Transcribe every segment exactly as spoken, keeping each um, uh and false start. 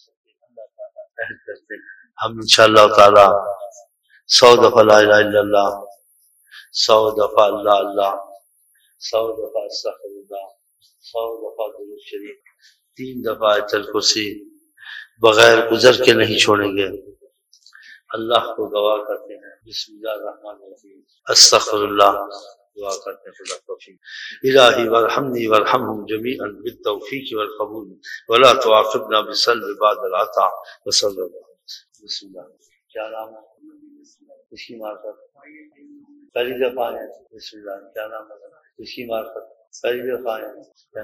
کرتے ہیں ہم انشاءاللہ تعالی سو دفعہ لا الہ الا اللہ، سو دفعہ اللہ اللہ، سو دفعہ استغفر اللہ، سو دفعہ درود شریف، تین دفعہ آیت الکرسی بغیر گزر کے نہیں چھوڑیں گے۔ اللہ کو دعا کرتے ہیں بسم اللہ الرحمن الرحیم، استغفر اللہ، دعا کرتے ہیں خدا توفیق۔ الہی وارحمنی وارحمہم جمیعا بالتوفیق والقبول ولا تعاقبنا بالسلب بعد العطا وصلی اللہ۔ بسم اللہ، کیا نام ہے اس کی معرفت؟ پہلی دفعہ ہے۔ بسم اللہ، کیا نام ہے اس کی معرفت؟ پہلی دفعہ ہے۔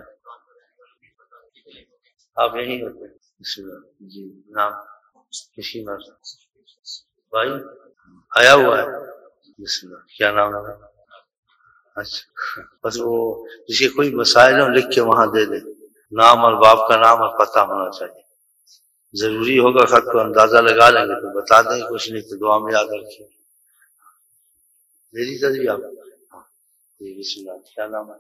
آپ یہیں ہوتے ہیں؟ بسم اللہ، جی نام اس کی معرفت؟ بھائی آیا ہوا ہے؟ بسم اللہ، کیا نام ہے؟ اچھا، بس وہ جس کے کوئی مسائل ہوں لکھ کے وہاں دے دیں، نام اور باپ کا نام اور پتہ ہونا چاہیے۔ ضروری ہوگا خط کو اندازہ لگا لیں گے تو بتا دیں، کچھ نہیں تو دعا میں یاد رکھیں۔ میری تصویر آپ جی بسم اللہ، کیا نام ہے؟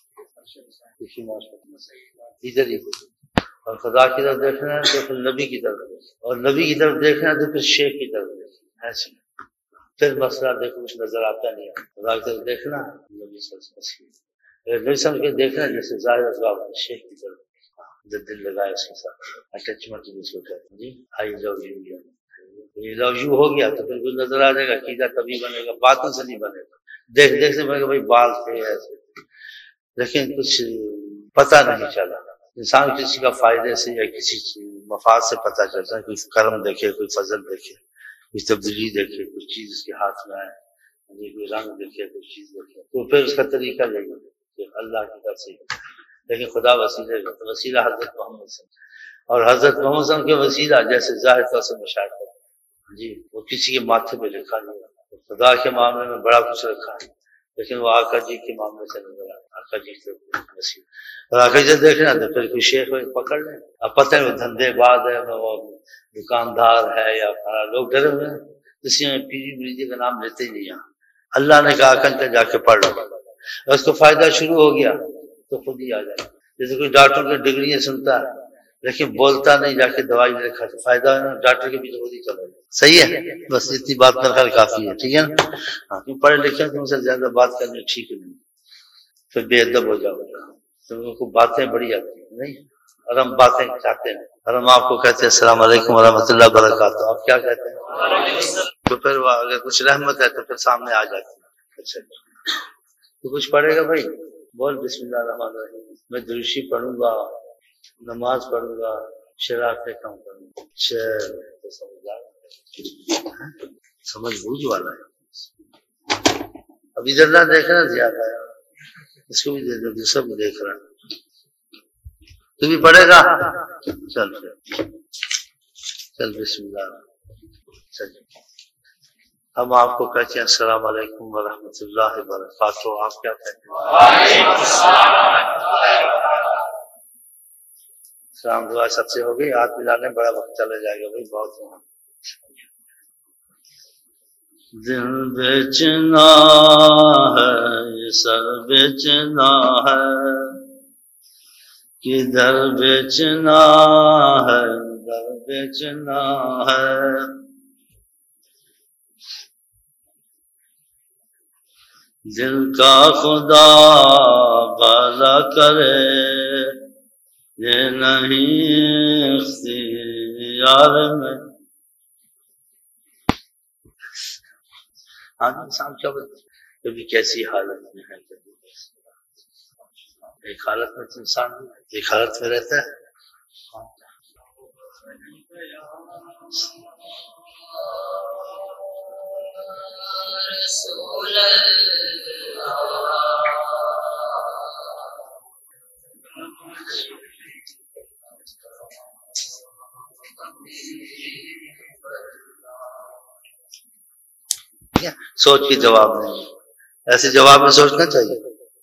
ادھر ہی، اور خدا کی طرف دیکھنا ہے تو پھر نبی کی طرف، اور نبی کی طرف دیکھنا ہے تو پھر شیخ کی طرف دیکھنا ایسے، پھر مسئلہ دیکھو کچھ نظر آتا نہیں ہے۔ خدا کی طرف دیکھنا، نبی صلی اللہ علیہ وسلم نبی سمجھ کے دیکھنا، جیسے ظاہر اسباب شیخ کی طرف جب دل لگائے اس کے ساتھ اٹیچمنٹ بھی سو کہتے ہیں جی آئی لو یو، یہ لو یو ہو گیا تو پھر کچھ نظر آ جائے گا، عقیدہ تبھی بنے گا، باتوں سے نہیں بنے گا، دیکھ دیکھ سے بنے گا بھائی بال تھے ایسے، لیکن کچھ پتہ نہیں چلا۔ انسان کسی کا فائدے سے یا کسی مفاد سے پتہ چلتا ہے، کوئی کرم دیکھے، کوئی فضل دیکھے، کوئی تبدیلی دیکھے، کوئی چیز اس کے ہاتھ میں آئے، کوئی رنگ دیکھے، کوئی چیز دیکھے، تو پھر اس کا طریقہ لے گا کہ اللہ کی طرف سے، لیکن خدا وسیلے کا تو وسیلہ حضرت محمد صلی اللہ علیہ وسلم، اور حضرت محمد صلی اللہ علیہ وسلم کے وسیلہ جیسے ظاہر طور سے مشاہدہ جی وہ کسی کے ماتھے پہ لکھا نہیں ہے، خدا کے معاملے میں بڑا کچھ رکھا ہے، لیکن وہ آقا جی کے معاملے سے نظر آتا، آقا جی سے وسیلہ، اور آقا جی دیکھنا تو پھر کوئی شیخ پکڑ لیں، اب پتہ ہے وہ دھندے باز ہے، وہ دکاندار ہے یا لوگ ڈرے ہوئے ہیں، کسی میں پیری مریدی کا نام لیتے ہی نہیں یہاں۔ اللہ نے کہا کنکا جا کے پڑھ لو، اور اس کو فائدہ شروع ہو گیا تو خود ہی آ جائے۔ جیسے کوئی ڈاکٹر کی ڈگریاں سنتا ہے لیکن بولتا نہیں، جا کے دوائی نہیں کھاتا، فائدہ ہے نا، ڈاکٹر کے پیچھے خود ہی چلا جائے۔ صحیح ہے، بس اتنی بات میرے خیال کافی ہے، ٹھیک ہے نا؟ ہاں تم پڑھے لکھے تم سے زیادہ بات کرنے ٹھیک نہیں، پھر بے ادب ہو جاؤ گا، تم کو باتیں بڑی آتی ہیں نہیں، اور ہم باتیں چاہتے ہیں، اور ہم آپ کو کہتے ہیں السلام علیکم ورحمۃ اللہ وبرکاتہ، آپ کیا کہتے ہیں؟ تو پھر اگر کچھ رحمت ہے تو پھر سامنے آ جاتی ہے۔ اچھا تو کچھ پڑھے گا بھائی؟ بول بسم اللہ الرحمن الرحیم، میں دروشی پڑھوں گا، نماز پڑھوں گا، شرارتیں کم کروں گا۔ سمجھ بوجھ والا ہے، ابھی ادھر دیکھنا زیادہ ہے، اس کو بھی دے دو، دوسرا بھی دیکھ رہا ہے، تو بھی پڑھے گا؟ چل چل بسم اللہ، چل ہم آپ کو کہتے ہیں السلام علیکم ورحمۃ اللہ وبرکاتہ، آپ کیا کہتے ہیں؟ السلام دعا سب سے ہو گئی، ہاتھ ملانے بڑا وقت چلا جائے گا بھائی، بہت ہو۔ دل بیچنا ہے یہ سر بیچنا ہے، کدھر بیچنا ہے ادھر بیچنا ہے، دل کا خدا بھلا کرے یہ نہیں اختیار میں۔ ہاں انسان کیا کبھی کیسی حالت میں ہے، کبھی ایک حالت میں تو انسان ایک حالت میں رہتا ہے۔ رسول سوچ کے جواب نہیں، ایسے جواب میں سوچنا چاہیے،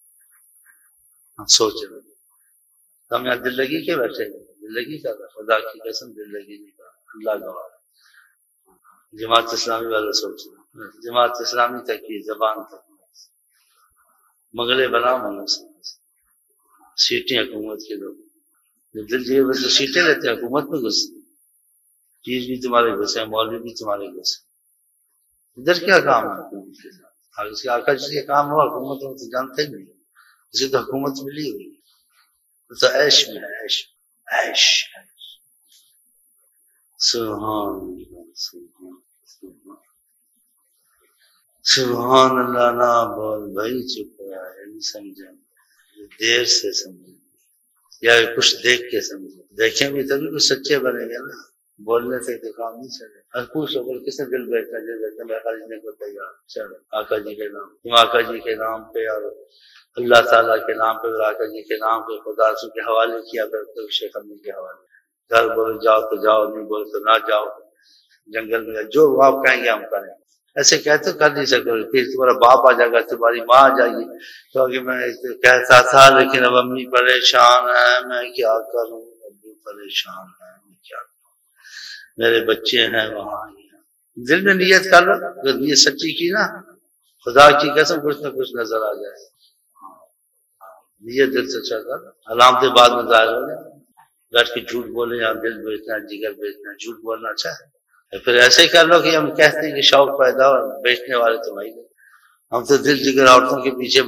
سوچ ہم یہاں دل لگی کے بیٹھے دل لگی کا خدا کی قسم دل لگی نہیں کا اللہ گواہ۔ جماعت اسلامی والا سوچ، جماعت اسلامی تک کی زبان تک مغلے بنا مانو سیٹیں حکومت کے لوگ جو دل دیے بس سیٹیں لیتے ہیں، حکومت میں گھستے پیر بھی تمہارے گھسے ہیں، مولوی بھی تمہارے گھسے، ادھر کیا کام ہے حکومت کے ساتھ؟ اور اس کے آقا جس کے کام ہوا حکومت میں تو جانتے نہیں، اسے تو حکومت ملی ہوئی تو عیش میں ہے، عیش عیش سبحان اللہ سبحان سبحان سبحان اللہ۔ نہ بول بھائی، چپ رہا ہے، نہیں سمجھیں، دیر سے سمجھیں یا کچھ دیکھ کے سمجھیں، دیکھیں بھی تبھی کچھ سچے بنے گا نا، بولنے سے تو کام نہیں چلے۔ اور پوچھو بول کس نے دل بیٹھا دل بیٹھا میں آقا جی نے کو تیار، چلو آقا جی کے نام، تم آقا جی کے نام پہ اور اللہ تعالیٰ کے نام پہ اور آقا جی کے نام پہ خدا رسول کے حوالے کیا کرتے شیخ امی کے حوالے، گھر بولے جاؤ تو جاؤ، نہیں بولے تو نہ جاؤ، جنگل میں جو آپ کہیں گے ہم کریں، ایسے کہتے کر نہیں سکتے، پھر تمہارا باپ آ جائے گا، تمہاری ماں آ جائے گی تو کہ میں کہتا تھا لیکن اب امی پریشان ہے، میں کیا کروں، ابو پریشان ہے، میں کیا کروں، میرے بچے ہیں وہاں، دل میں نیت کر لو، اگر نیت سچی کی نا خدا کی قسم کچھ نہ کچھ نظر آ جائے، نیت دل سے سچا کر، علامتیں بعد میں ظاہر ہو جائے، بیٹھ کے جھوٹ بولے یا دل بیچنا جگر بیچنا، جھوٹ بولنا اچھا ہے، پھر ایسے ہی کر لو کہ ہم کہتے ہیں کہ شوق پیدا ہو، بیچنے والے تو بھائی ہم تو دل جگر عورتوں کے پیچھے،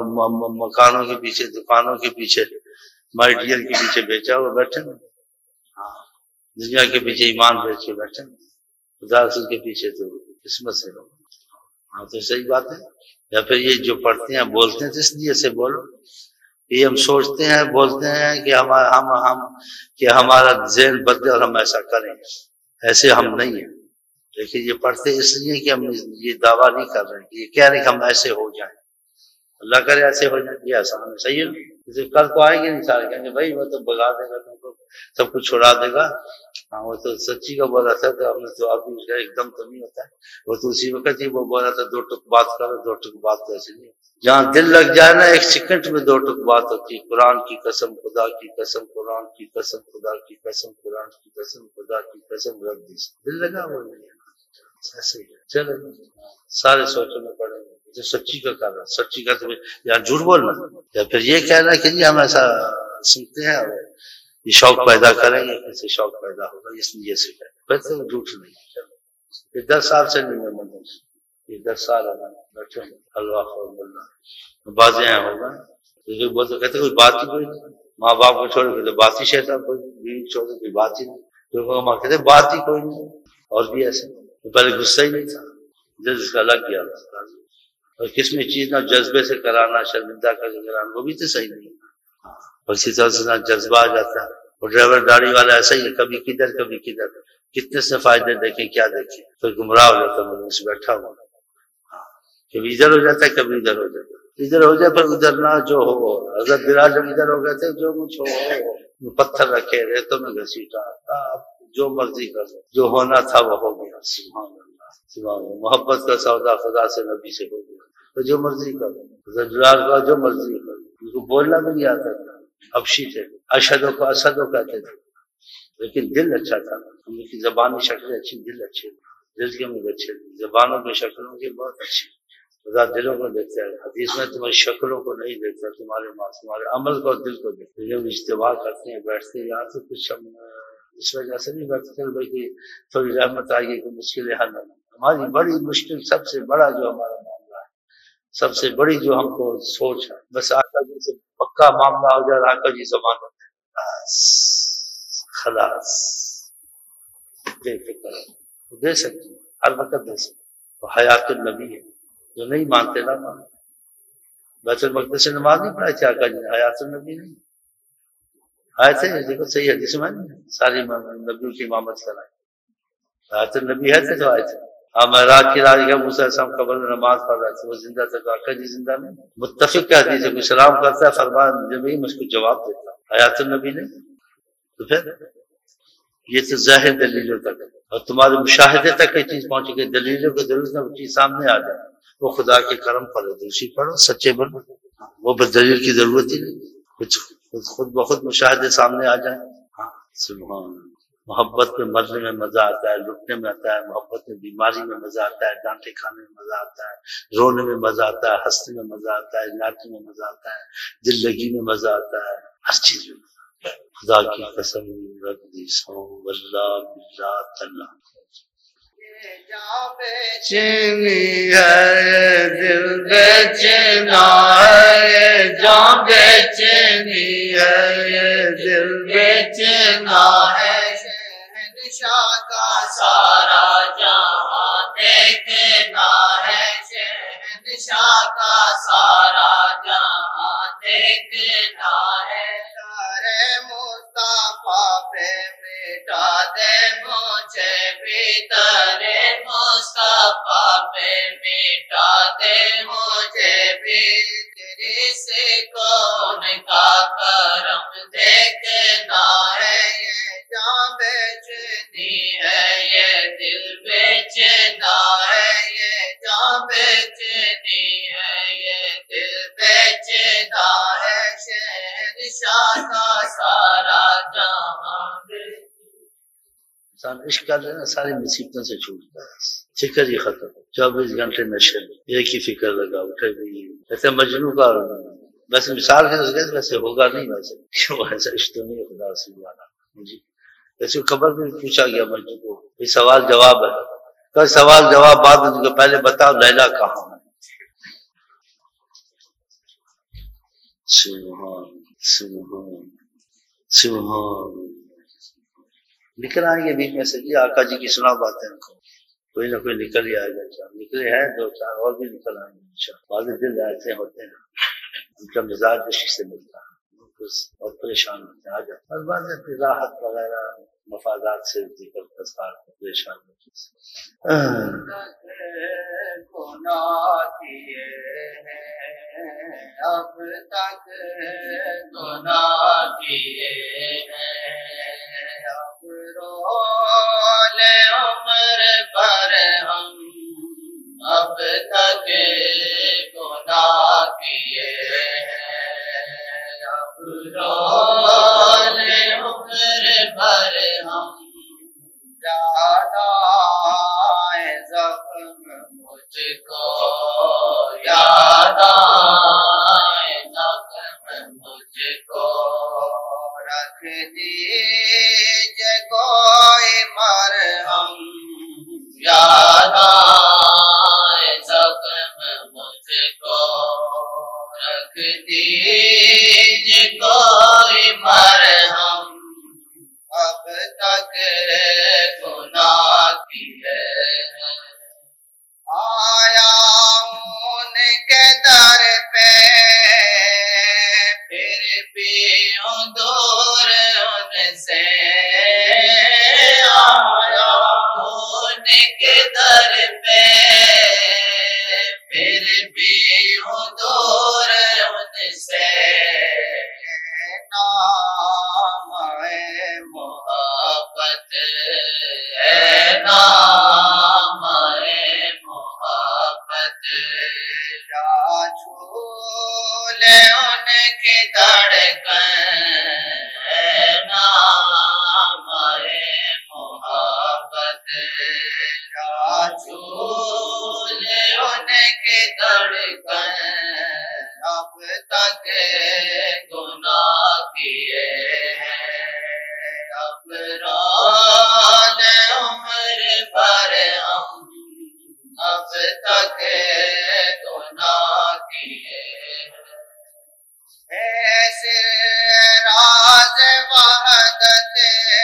مکانوں کے پیچھے، دکانوں کے پیچھے، مائی ڈیئر کے پیچھے بیچا ہوا بیٹھے، ہاں دنیا کے پیچھے ایمان بیچ کے بیٹھے، خدا رسول کے پیچھے تو قسمت سے لوگ، ہاں تو صحیح بات ہے۔ یا پھر یہ جو پڑھتے ہیں بولتے ہیں تو اس لیے سے بولو، یہ ہم سوچتے ہیں بولتے ہیں کہ ہم ہم ہم کہ ہمارا ذہن بدلے اور ہم ایسا کریں، ایسے ہم نہیں ہیں، لیکن یہ پڑھتے اس لیے کہ ہم یہ دعویٰ نہیں کر رہے ہیں، یہ کہہ رہے ہیں کہ ہم ایسے ہو جائیں، اللہ کرے ایسے ہو جائیں، یہ آسان ہے، صحیح ہے، کل کو آئیں گے نہیں سارے کہیں گے بھائی وہ تو بگا دے گا تم کو، سب کچھ چھوڑا دے گا، ہاں وہ تو سچی کا بولا تھا تو ہم نے تو ابھی ایک دم تو نہیں ہوتا ہے، وہ تو اسی وقت ہی وہ بولا تھا دو ٹک بات کرو، دو ٹک بات تو ایسے نہیں، جہاں دل لگ جائے نا ایک سیکنڈ میں دو ٹک بات ہوتی ہے، قرآن کی قسم خدا کی قسم قرآن کی قسم خدا کی قسم قرآن کی قسم خدا کی قسم رب دی، دل لگا وہ نہیں ایسے ہی چلو سارے سوچوں میں پڑیں گے جو سچی کا کر رہا، سچی کا تو یا جھوٹ بولنا یا پھر یہ کہنا کہ جی ہم ایسا سنتے ہیں اور یہ شوق پیدا کریں گے، کیسے شوق پیدا ہوگا اس لیے سے کہیں پھر تو جھوٹ نہیں، چلو یہ دس سال سے نہیں میں مدد، یہ دس سال ہے بیٹھے حلوہ خور بولنا بازے ہیں ہوگا، وہ تو کہتے کوئی بات ہی کوئی نہیں، ماں باپ کو چھوڑ کے تو بات ہی شیطان، کوئی بیوی چھوڑ کے کوئی بات ہی نہیں، تو ماں کہتے بات ہی کوئی نہیں، اور بھی ایسے پہلے غصہ ہی نہیں تھا، جس کا لگ گیا اور کس میں چیز نہ جذبے سے کرانا، شرمندہ کر کے کرانا، وہ بھی تو صحیح نہیں ہے، اسی طرح سے نہ جذبہ آ جاتا ہے، اور ڈرائیور گاڑی والا ایسا ہی ہے، کبھی کدھر کبھی کدھر، کتنے سے فائدے دیکھیں کیا دیکھیں، پھر گمراہ ہو جاتا میں اس بیٹھا ہوں، کبھی ادھر ہو جاتا ہے کبھی ادھر ہو جاتا ہے، ادھر ہو جائے پھر ادھر نہ جو ہو، حضرت بلال جب ادھر ہو گئے تھے جو مجھ ہو پتھر رکھے ریتوں میں گھسیٹا، جو مرضی کر جو ہونا تھا وہ ہو گیا، سبحان اللہ سبحان اللہ، محبت کا سودا خدا سے نبی سے ہو گیا، تو جو مرضی کر حضرت بلال کا جو مرضی کر، ان کو بولنا بھی نہیں آتا تھا، حبشی تھے، اشہدو کو اسدو کہتے تھے، لیکن دل اچھا تھا، ان کی زبانی شکلیں اچھی، دل اچھے، دل کے منہ اچھے، زبانوں کی شکلوں کی بہت اچھی، خدا دلوں کو دیکھتا ہے، حدیث میں تمہاری شکلوں کو نہیں دیکھتا، تمہارے ماں تمہارے عمل کو دل کو دیکھتا ہے، جب اجتماع کرتے ہیں بیٹھتے ہیں یہاں سے کچھ ہم اس وجہ سے نہیں بیٹھتے بھائی کہ تھوڑی رحمت آئیے کہ مشکلیں حل ہونا، ہماری بڑی مشکل سب سے بڑا جو ہمارا معاملہ ہے، سب سے بڑی جو ہم کو سوچ ہے، بس آقا جی سے پکا معاملہ ہو جائے، آقا جی ضمانت بس خلاص، دے فکر دے سکتے ہر وقت دے سکتے، وہ حیات النبی ہے، جو نہیں مانتے نہ مانتے، بیت المقدس سے نماز نہیں پڑھائی تھی آقا جی نے، حیات النبی نہیں آئے تھے، دیکھو صحیح حدیث میں ساری نبیوں کی امامت کرائی، حیات النبی ہے تھے تو آئے تھے، ہاں معراج کی رات کا موسیٰ علیہ السلام قبر میں نماز پڑھ رہے تھے، وہ زندہ تھے تو آقا جی زندہ نہیں، متفق کا حدیث ہے، کوئی سلام کرتا ہے فرمان جب میں اس کو جواب دیتا ہوں، حیات النبی نہیں، تو پھر یہ تو ظاہر دلیلوں تک ہے، اور تمہارے مشاہدے تک یہ چیز پہنچ گئی، دلیلوں کو ضرورت نہ وہ چیز سامنے آ جائے، وہ خدا کے کرم پر دوسری پڑھو، سچے بنو، وہ بس دلیل کی ضرورت ہی نہیں، کچھ خود بخود مشاہدے سامنے آ جائیں، ہاں سبحان اللہ، محبت میں مرنے میں مزہ آتا ہے، لٹنے میں آتا ہے، محبت میں بیماری میں مزہ آتا ہے، ڈانٹے کھانے میں مزہ آتا ہے، رونے میں مزہ آتا ہے، ہنسنے میں مزہ آتا ہے، ناچنے میں مزہ آتا ہے، دل لگی میں مزہ آتا ہے، ہر چیز میں خدا کی قسم رکھ دی سو واللہ باللہ تاللہ جاں بیچنی ہے دل بیچنا ہے جاں بیچنی ہے دل بیچنا ہے شہنشاہ کا سارا جہاں دیکھنا ہے شہنشاہ کا سارا جہاں دیکھنا ہے مصطفیٰ پہ مٹا دے مجھے بھی ترے مصطفیٰ پہ مٹا دے مجھے بھی تیری سے کون کا کرم دیکھنا ہے یہ جاں بیچنی ہے یہ دل بیچنا ہے یہ جاں بیچنی ہے یہ دل بیچنا ہے شہنشاہ کا سارا جہاں انسان عشق کر لینا ساری مصیبتوں سے چھوٹتا ہے فکر ہی ختم چوبیس گھنٹے نشے میں ایک ہی فکر لگا اٹھے بھی ایسے مجنوں کا ویسے مثال کے نظر ویسے ہوگا نہیں ویسے کیوں ایسا عشق تو نہیں خدا سے والا جی ویسے خبر بھی پوچھا گیا مجنوں کو یہ سوال جواب ہے کوئی سوال جواب بعد ان کو پہلے بتاؤ لیلا کہاں ہے سبحان سبحان سبحان نکل آئیں گے بیچ میں سے یہ آقا جی کی سنا باتیں ان کو کوئی نہ کوئی نکل ہی آئے گا نکلے ہیں دو چار اور بھی نکل آئیں گے انشاءاللہ بعض دل ایسے ہوتے ہیں ان کا مزاج عشق سے ملتا ہے اور پریشان ہوتے ہیں آ جاتے ہیں بعض راحت وغیرہ مفادات سے ذکر تذکار پریشان ہوتے ہیں گناہ کیے ہیں اب تک گناہ کیے ہیں اب رول عمر پر ہم اب تک گناہ کیے ہیں اب رول عمر پر ہم زیادہ زخم مجھ کو یاد آئے زخم مجھ کو رکھ دیجئے کوئی مرہم یاد آئے زخم مجھ کو رکھ دیجئے کوئی مرہم اب تک گناہ کی ہے آیا ان کے در پہ پھر بھی ہوں دور ان سے آیا ان کے در پہ پھر بھی ہوں دور ان سے نام ہے محبت ہے نام ہے محبت یا چھولے ان کی دھڑکن ہے نام ہے محبت یا چھولے ان کی دھڑکن اب تک گناہ کیے ہیں اب رول عمر پر ہم اب تک گناہ کیے ایسے راز وحدت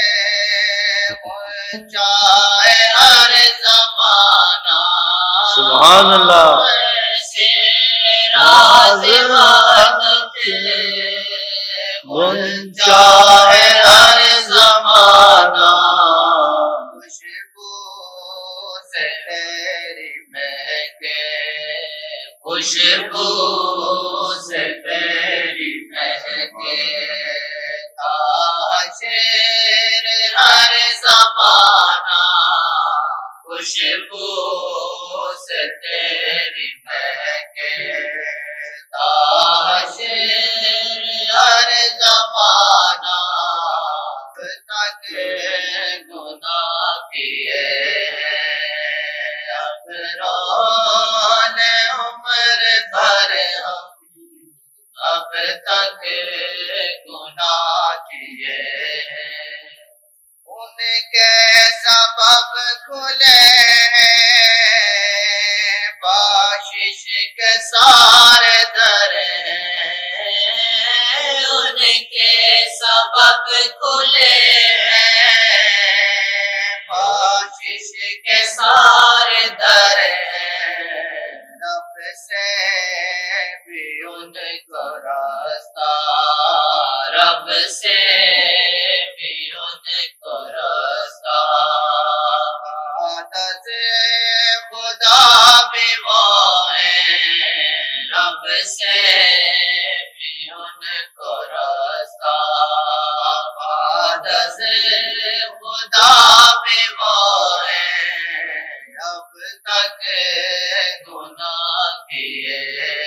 چاہے ہر زمانہ سبحان اللہ ایسے راز وحدت چاہے ہر زمانہ خوشبو سے تیری مہکے خوشبو سے تیری مہکے شیر ہر زمانہ خوشبو سے تیری مہکے شیر ہر زمانہ اب تک گناہ کیے اب رول عمر پر ہم اب تک گناہ کیے کھلے بخشش کے سارے در ان کے سبب کھلے بخشش کے سارے در رب سے بھی ان کو راستہ رب سے بھی ان کو راستہ عادت خدا بھی وہ ہے رب سے بھی ان کو راستہ عادت خدا بھی وہ ہے اب تک گناہ کیے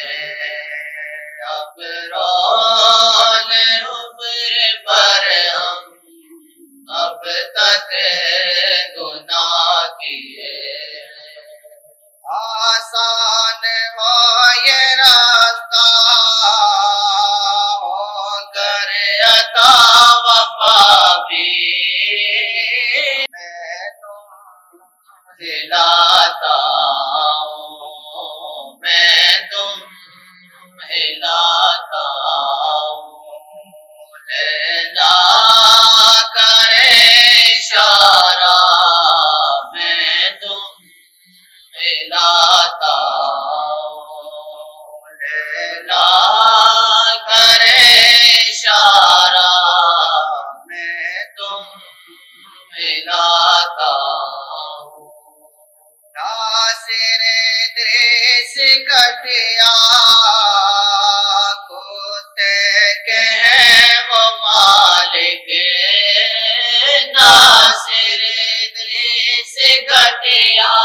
اب رول عمر پر ہم اب تک گناہ کیے آسان ہو یہ راستہ ہو کر عطا وفا بھی میں تم ہلاتا ہوں میں تم ہلاتا ہوں لیلا کرے اشارہ میں تم ہلاتا ہوں لیلا کرے اشارہ میں تم ہلاتا ہوں ناصر ادریس کٹیا کتے کے ہیں وہ مالک ناصر ادریس کٹیا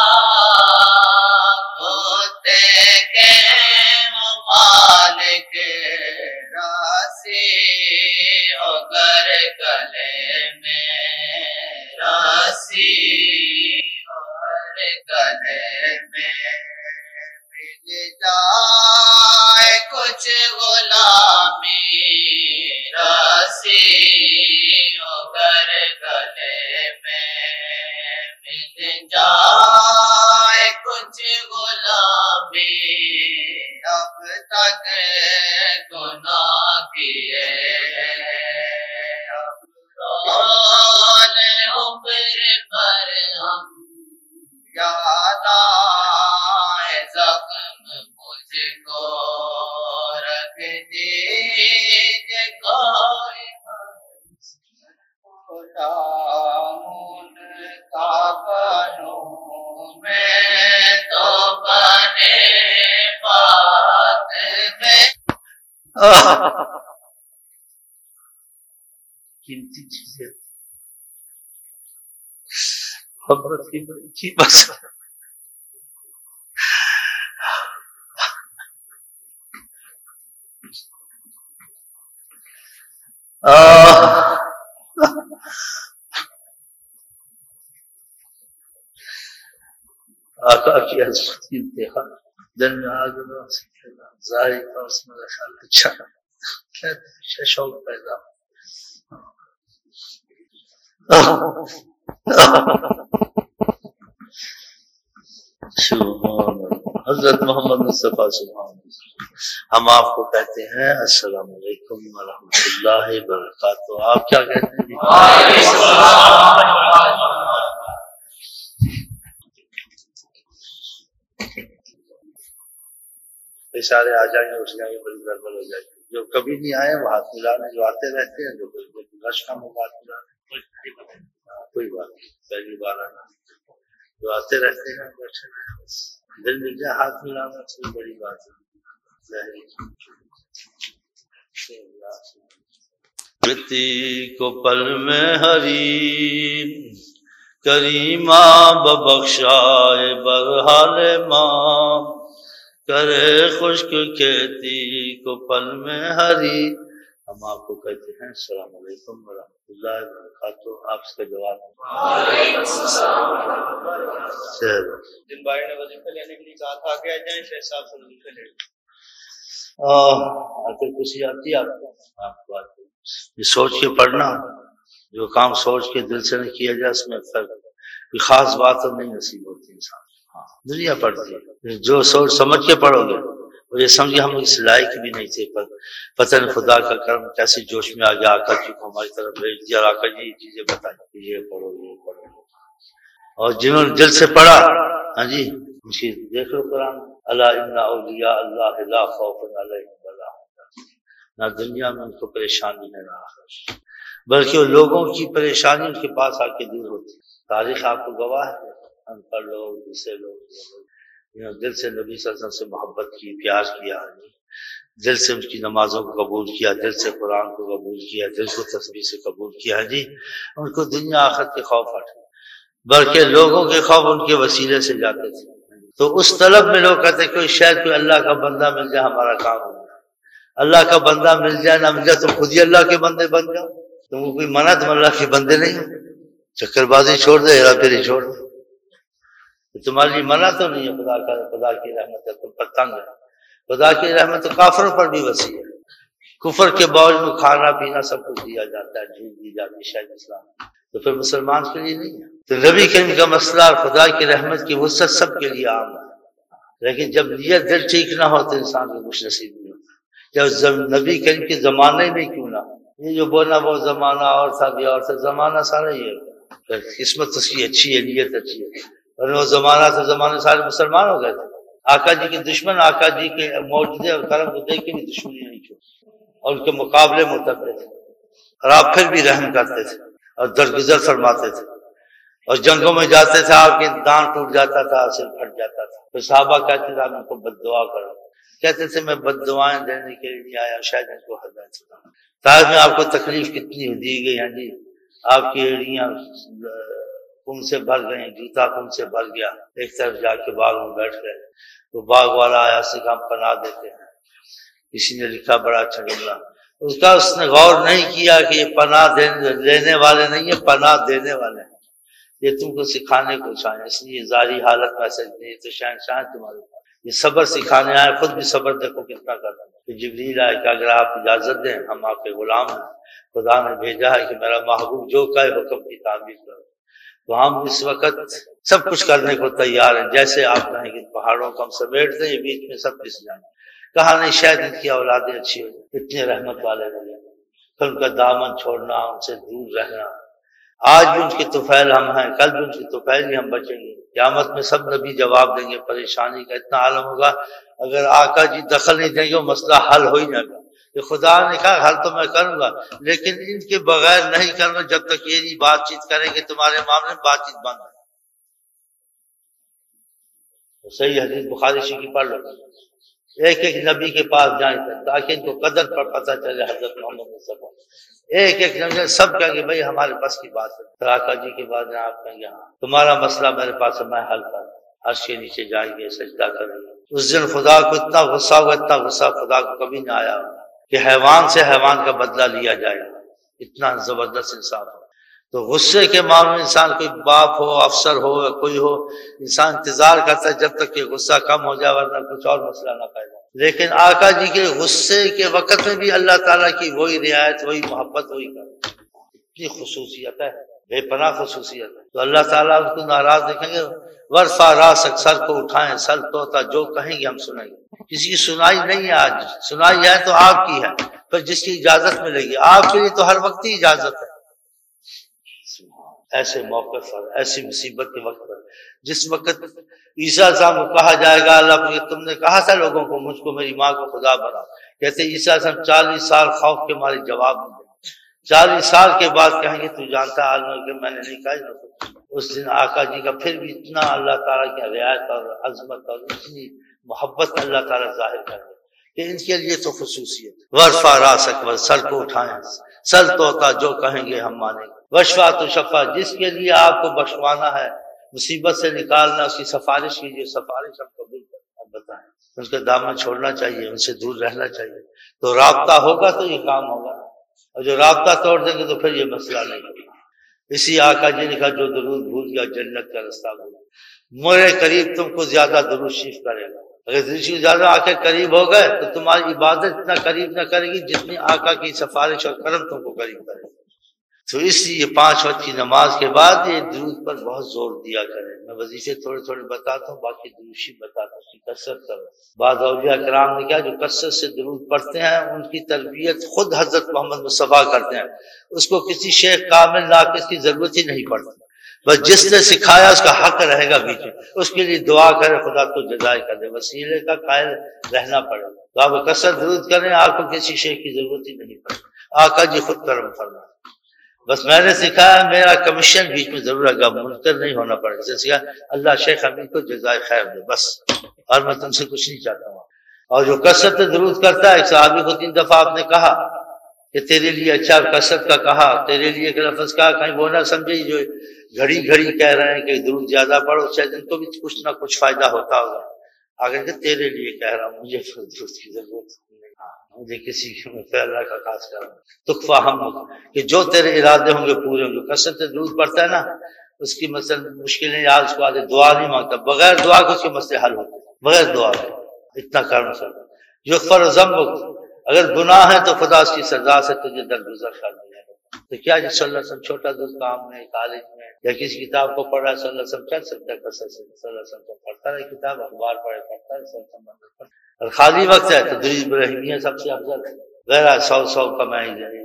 کتے کے ہیں وہ مالک راسی ہو کر گلے میں راسی اور گلے میں مل جائے کچھ غلامی راسی ہو کر گلے میں مل جائے کچھ غلامی اب تک گناہ کیے اب رول عمر پر ہم یاد آئے زخم مجھ کو رکھ دیجیے کوئی غلام کا بنوں میں تو بنے بات میں قیمتی چیزیں محبت کی بڑی قیمت آقا کی عظمت کی انتہا دل میں آگ ظاہر کا اس میں خیال اچھا کیا شوق پیدا سبحان حضرت محمد مصطفیٰ سبحان ہم آپ کو کہتے ہیں السلام علیکم ورحمۃ اللہ وبرکاتہ. آپ کیا کہتے ہیں؟ سارے آ جائیں گے اس جائیں گے بڑی گڑبڑ ہو جائے گی. جو کبھی نہیں آئے وہ ہاتھ ملانے جو آتے رہتے ہیں جو رش کا ہو ہاتھ ملانے کوئی بات نہیں. پہلی بار آنا جو آتے رہتے ہیں بیٹھے رہے بس دل مل جائے ہاتھ ملانا کوئی بڑی بات ہے. کو پل میں حریم کریمہ ببخشائے برحال ماں کرے خشک کھیتی کو پل میں ہری. ہم آپ کو کہتے ہیں السلام علیکم ورحمۃ اللہ وبرکاتہ. آپ سے جواب جن بھائی نے وظیفے لینے کے لیے کہا تھا کہ جائیں شیخ صاحب سے وظیفے لے اگر خوشی آتی ہے آپ کو آپ کو آتی یہ سوچ کے پڑھنا جو کام سوچ کے دل سے نہ کیا جائے اس میں فرق کوئی خاص بات تو نہیں نصیب ہوتی انسان. ہاں دنیا پڑھتی ہے، جو سوچ سمجھ کے پڑھو گے. اور یہ سمجھے ہم اس لائق بھی نہیں تھے، پر پتہ نہیں خدا کا کرم کیسے جوش میں آ گیا، آقا جی کو ہماری طرف بھیج دیا، آقا جی یہ چیزیں بتائیں، یہ پڑھو یہ پڑھو. اور جنہوں نے دل سے پڑھا، ہاں جی ان کی دیکھ لو قرآن، الا ان اولیاء اللہ لا خوف علیہم ولا هم يحزنون. نہ دنیا میں ان کو پریشانی ہے نہ آخرت، بلکہ لوگوں کی پریشانی ان کے پاس آ کے دور ہوتی ہے. تاریخ آپ کو گواہ ہے، ان پڑھ لوگ دوسرے لوگ دل سے نبی صلی اللہ علیہ وسلم سے محبت کی، پیار کیا، دل سے ان کی نمازوں کو قبول کیا، دل سے قرآن کو قبول کیا، دل کو تسبیح سے قبول کیا جی. ان کو دنیا آخرت کے خوف ہٹے، بلکہ لوگوں کے خوف ان کے وسیلے سے جاتے تھے. تو اس طلب میں لوگ کہتے ہیں کوئی شاید کوئی اللہ کا بندہ مل جائے ہمارا کام ہو جائے. اللہ کا بندہ مل جائے نہ مل جائے تم خود ہی اللہ کے بندے بن جاؤ. تم کو کوئی منع تم اللہ کے بندے نہیں ہو. چکر بازی چھوڑ دے، ہیرا پھیری چھوڑ دے، تمہاری منع تو نہیں ہے. خدا کا خدا کی رحمت ہے تم پر تنگ ہے. خدا کی رحمت تو کافروں پر بھی وسیع ہے. کفر کے باوجود کھانا پینا سب کچھ دیا جاتا ہے، جھیل دی جاتی ہے شاید اسلام، تو پھر مسلمان کے لیے نہیں ہے. تو نبی کریم کا مسئلہ خدا کی رحمت کی وسعت سب کے لیے عام ہے، لیکن جب نیت دل ٹھیک نہ ہو تو انسان کو کچھ نصیب نہیں ہوتا. جب نبی کریم کے زمانے میں کیوں نہ، یہ جو بولا وہ زمانہ اور تھا بھی اور تھا، زمانہ سارا یہ ہے، قسمت اس کی اچھی ہے، نیت اچھی ہے. اور وہ زمانہ سے زمانے سارے مسلمان ہو گئے تھے. آقا جی کے دشمن آقا جی کے معجزے اور کرم کو دیکھ کے بھی دشمنی نہیں چھوڑی اور ان کے مقابلے میں اترتے تھے، اور آپ پھر بھی رحم کرتے تھے اور درگزر فرماتے تھے. اور جنگوں میں جاتے تھے آپ کے دان ٹوٹ جاتا تھا، سر پھٹ جاتا تھا. تو صحابہ کہتے تھے آپ ان کو بد دعا کرو. کہتے تھے میں بد دعائیں دینے کے لیے نہیں آیا، شاید ان کو ہدایت کروں. تاج میں آپ کو تکلیف کتنی دی گئی ہیں جی، آپ کی ایڑیاں خون سے بھر گئے، جوتا خون سے بھر گیا. ایک طرف جا کے باغ میں بیٹھ گئے، تو باغ والا آیا سے ہم پناہ دیتے ہیں. کسی نے لکھا بڑا اچھا جملہ، اس کا اس نے غور نہیں کیا کہ یہ پناہ لینے والے نہیں ہیں، پناہ دینے والے ہیں. یہ تم کو سکھانے کو چاہیں، اس لیے ظاہری حالت میں ایسا نہیں تو شاید شاید تمہارے پاس یہ صبر سکھانے آئے. خود بھی صبر دیکھو کتنا کرتا ہے. کہ جبریل آئے کہ اگر آپ اجازت دیں ہم آپ کے غلام ہیں، خدا نے بھیجا ہے کہ میرا محبوب جو کہے حکم کی تعمیل کرو. تو ہم اس وقت سب کچھ کرنے کو تیار ہیں، جیسے آپ کہیں کہ پہاڑوں کو ہم سمیٹ دیں، یہ بیچ میں سب پس جائیں. کہا نہیں شاید ان کی اولادیں اچھی ہو جائیں، اتنے رحمت والے بنے، پھر ان کا دامن چھوڑنا، ان سے دور رہنا. آج بھی ان کی طفیل ہم ہیں، کل بھی ان کی طفیل ہی ہم بچیں گے. قیامت میں سب نبی جواب دیں گے. پریشانی کا اتنا عالم ہوگا، اگر آقا جی دخل نہیں دیں گے وہ مسئلہ حل ہو ہی جائے گا. کہ خدا نے کہا حل تو میں کروں گا، لیکن ان کے بغیر نہیں کروں جب تک یہ نہیں بات چیت کریں کہ تمہارے معاملے میں بات چیت بند ہے. تو صحیح حدیث بخاری شریف پڑھ لو، ایک ایک نبی کے پاس جائیں تاکہ ان کو قدر پر پتہ چلے. حضرت محمد مصطفیٰ ایک ایک نبی سب کہیں گے بھائی ہمارے پاس کی بات ہے. پھر آقا جی کے بعد آپ کہیں گے ہاں تمہارا مسئلہ میرے پاس ہے، میں حل کر. عرش کے نیچے جائیں گے، سجدہ کریں گے. اس دن خدا کو اتنا غصہ ہوگا، اتنا غصہ خدا کو کبھی نہ آیا کہ حیوان سے حیوان کا بدلہ لیا جائے گا. اتنا زبردست انصاف ہے. تو غصے کے معاملے میں انسان کوئی باپ ہو، افسر ہو یا کوئی ہو، انسان انتظار کرتا ہے جب تک کہ غصہ کم ہو جائے، ورنہ کچھ اور مسئلہ نہ پیدا. لیکن آقا جی کے غصے کے وقت میں بھی اللہ تعالیٰ کی وہی رعایت، وہی محبت، وہی کرتا. اتنی خصوصیت ہے، بے پناہ خصوصیت ہے. تو اللہ تعالیٰ اس کو ناراض دیکھیں گے. ورفا راسک، سر کو اٹھائیں، سر توتا جو کہیں گے ہم سنیں گے. کسی کی سنائی نہیں ہے آج، سنائی ہے تو آپ کی ہے، پھر جس کی اجازت ملے گی. آپ کے لیے تو ہر وقت ہی اجازت ہے. ایسے موقع پر، ایسی مصیبت کے وقت پر، جس وقت عیسیٰ صاحب کو کہا جائے گا اللہ تم نے کہا تھا لوگوں کو مجھ کو میری ماں کو خدا بنا، کہتے عیسیٰ صاحب چالیس سال خوف کے مارے جواب نہیں دیں. چالیس سال کے بعد کہیں گے تو جانتا ہے عالم کہ میں نے نہیں کہا. اس دن آقا جی کا پھر بھی اتنا اللہ تعالیٰ کی رعایت اور عظمت اور اتنی محبت اللہ تعالیٰ ظاہر کر دے کہ ان کے لیے تو خصوصیت. ورفا راسک، سر کو اٹھائیں، سر توتا جو کہیں گے ہم مانیں گے. وشفا تو شفا، جس کے لیے آپ کو بخشوانا ہے، مصیبت سے نکالنا، اس کی سفارش کیجیے، سفارش ہم قبول کریں. آپ بتائیں اس کا دامن چھوڑنا چاہیے، ان سے دور رہنا چاہیے. تو رابطہ ہوگا تو یہ کام ہوگا، اور جو رابطہ توڑ دیں گے تو پھر یہ مسئلہ نہیں ہوگا. اسی آقا جی نے کہا جو درود بھول گیا جنت کا رستہ بھول گیا. میرے قریب تم کو زیادہ درود شریف کرے گا. اگر درود شریف زیادہ آ کے قریب ہو گئے تو تمہاری عبادت اتنا قریب نہ کرے گی جتنی آقا کی سفارش اور کرم تم کو قریب کرے گی. تو اس لیے پانچ وقت کی نماز کے بعد یہ درود پر بہت زور دیا کریں. میں وظیفے تھوڑے تھوڑے بتاتا ہوں، باقی دروشی بتاتا ہوں کہ کثرت کرو. بعض اولیاء کرام نے کیا جو کثرت سے درود پڑھتے ہیں ان کی تربیت خود حضرت محمد مصطفیٰ کرتے ہیں، اس کو کسی شیخ کامل ناقص کی ضرورت ہی نہیں پڑتی. بس جس نے سکھایا اس کا حق رہے گا پیچھے، اس کے لیے دعا کرے خدا تو جزائے کر دے، وسیلے کا قائل رہنا پڑے گا. تو آپ کثرت درود کریں، آپ کو کسی شیخ کی ضرورت ہی نہیں پڑے. آقا جی خود کرم فرمائے. بس میں نے سکھایا، میرا کمیشن بیچ میں ضرور لگا، منکر نہیں ہونا پڑے گا. سکھا اللہ شیخ حمید کو جزائے خیر دے بس، اور میں تم سے کچھ نہیں چاہتا ہوں. اور جو کثرت درود کرتا ہے، ایک صحابی کو تین دفعہ آپ نے کہا کہ تیرے لیے اچھا کثرت کا کہا، تیرے لیے ایک لفظ کہا، کہیں وہ نہ سمجھے جو گھڑی گھڑی کہہ رہے ہیں کہ درود زیادہ پڑھو، شاید ان کو بھی کچھ نہ کچھ فائدہ ہوتا ہوگا. آگے کہ تیرے لیے کہہ رہا ہوں، مجھے درود کی ضرورت نہیں، مجھے کسی کے اللہ کا خاص کر تکفا ہم کہ جو تیرے ارادے ہوں گے پورے ہوں گے. کثرت درود پڑھتا ہے نا، اس کی مثلا مشکلیں یاد اس کو آگے دعا نہیں مانگتا، بغیر دعا کے اس کے مسئلے حل ہوتے، بغیر دعا کے. اتنا کرنا چاہتا یغفر ذنبک، اگر گناہ ہے تو خدا اس کی سزا سے تجھے درگزر کر دیا. تو کیا جی صلی اللہ علیہ وسلم چھوٹا دوست کام میں کالج میں یا کسی کتاب کو پڑھا صلی اللہ علیہ وسلم چل سکتا ہے کثرت سے؟ صلی اللہ علیہ وسلم پڑھتا رہے کتاب، اخبار پڑھے پڑھتا ہے صلی اللہ علیہ وسلم. اور خالی وقت ہے تو درود ابراہیمیہ سب سے افضل ہے. غیر سو سو کا میں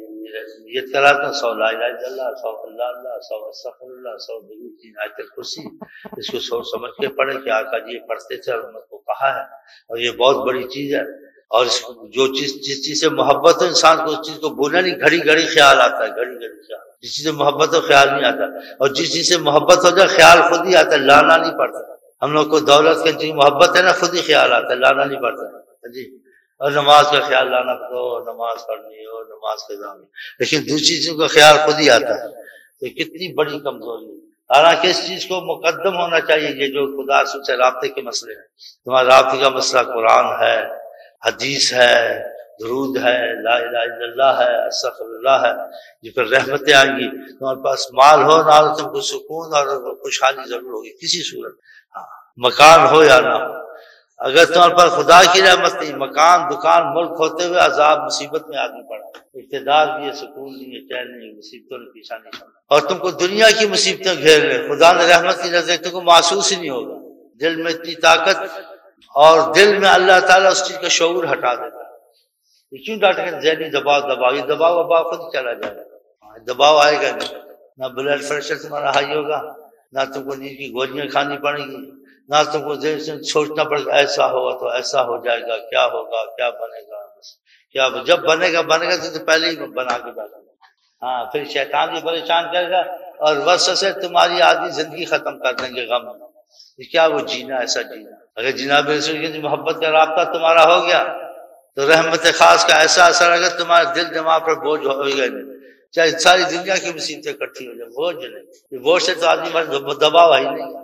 نیت کراتا ہوں، سو لا الہ الا اللہ، سو اللہ اللہ، سو استغفر اللہ، سو درود تین آیت الکرسی. اس کو سوچ سمجھ کے پڑھے کہ آقا جی یہ پڑھتے تھے اور انہوں کو کہا ہے، اور یہ بہت بڑی چیز ہے. اور اس جو چیز جس چیز سے محبت ہو انسان کو اس چیز کو بھولنا نہیں. گھڑی گھڑی خیال آتا ہے، گھڑی گھڑی خیال، جس چیز سے محبت ہو خیال نہیں آتا، اور جس چیز سے محبت ہو جائے خیال خود ہی آتا ہے، لانا نہیں پڑتا. ہم لوگ کو دولت کے محبت ہے نا، خود ہی خیال آتا ہے، لانا نہیں پڑتا جی. اور نماز کا خیال لانا پڑتا ہو، نماز پڑھنی ہو، نماز کے دام، لیکن دوسری چیزوں کا خیال خود ہی آتا ہے. تو کتنی بڑی کمزوری ہے. حالانکہ اس چیز کو مقدم ہونا چاہیے، یہ جو خدا سے رابطے کے مسئلے ہیں. تمہارا رابطے کا مسئلہ قرآن ہے، حدیث ہے، درود ہے، لا الہ الا اللہ ہے، استغفر اللہ ہے. جی پھر رحمتیں آئیں گی. تمہارے پاس مال ہو نہ ہو، تم کو سکون اور خوشحالی ضرور ہوگی کسی صورت. ہاں مکان ہو یا نہ ہو، اگر تمہارے پاس خدا کی رحمت نہیں، مکان دکان ملک ہوتے ہوئے عذاب مصیبت میں آدمی پڑا، اقتدار بھی ہے، سکون نہیں ہے، چین نہیں ہے، مصیبتوں نے پیچھا نہیں چھوڑا، اور تم کو دنیا کی مصیبتیں گھیر لے. خدا نے رحمت کی نظر تم کو محسوس ہی نہیں ہوگا. دل میں اتنی طاقت، اور دل میں اللہ تعالیٰ اس چیز کا شعور ہٹا دیتا ہے. یہ کیوں ڈاٹے گا ذہنی دباؤ دباؤ، یہ دباؤ وباؤ خود چلا جائے گا. دباؤ آئے گا نہیں، نہ بلڈ پریشر تمہارا ہائی ہوگا، نہ تم کو نیند کی گولیاں کھانی پڑیں گی، نہ تم کو ذہن سے سوچنا پڑے گا ایسا ہوا تو ایسا ہو جائے گا، کیا ہوگا، کیا بنے گا، کیا جب بنے گا بنے گا تو پہلے ہی بنا کے بیٹھا. ہاں پھر شیطان بھی پریشان کرے گا، اور وسوسے سے تمہاری آدھی زندگی ختم کر دیں گے غم. کیا وہ جینا ایسا جینا. اگر جناب رسول کی محبت کا رابطہ تمہارا ہو گیا تو رحمت خاص کا ایسا اثر اگر تمہارے دل دماغ پر بوجھ ہو گیا نہیں، چاہے ساری دنیا کی مصیبتیں اکٹھی ہو جائیں، بوجھ نہیں. بوجھ سے تو آدمی دباؤ ہی نہیں،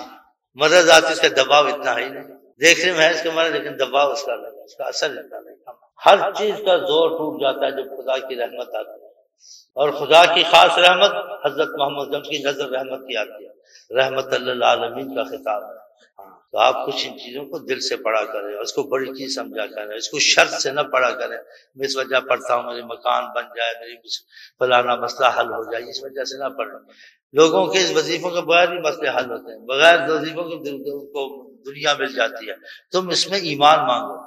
مدد آتی اس کا دباؤ اتنا ہی نہیں. دیکھنے میں ہے اس کا مرض، لیکن دباؤ اس کا لگا، اس کا اثر اتنا نہیں. ہر چیز کا زور ٹوٹ جاتا ہے جب خدا کی رحمت آتی ہے. اور خدا کی خاص رحمت حضرت محمد جب کی نظر رحمت کی آتی ہے، رحمت اللہ عالمین کا خطاب ہے. تو آپ کچھ ان چیزوں کو دل سے پڑھا کریں، اس کو بڑی چیز سمجھا کریں، اس کو شرط سے نہ پڑھا کریں میں اس وجہ پڑھتا ہوں میرے مکان بن جائے، میری فلانا مسئلہ حل ہو جائے، اس وجہ سے نہ پڑھیں. لوگوں کے اس وظیفوں کے بغیر بھی مسئلے حل ہوتے ہیں، بغیر وظیفوں کے کو دنیا مل جاتی ہے. تم اس میں ایمان مانگو.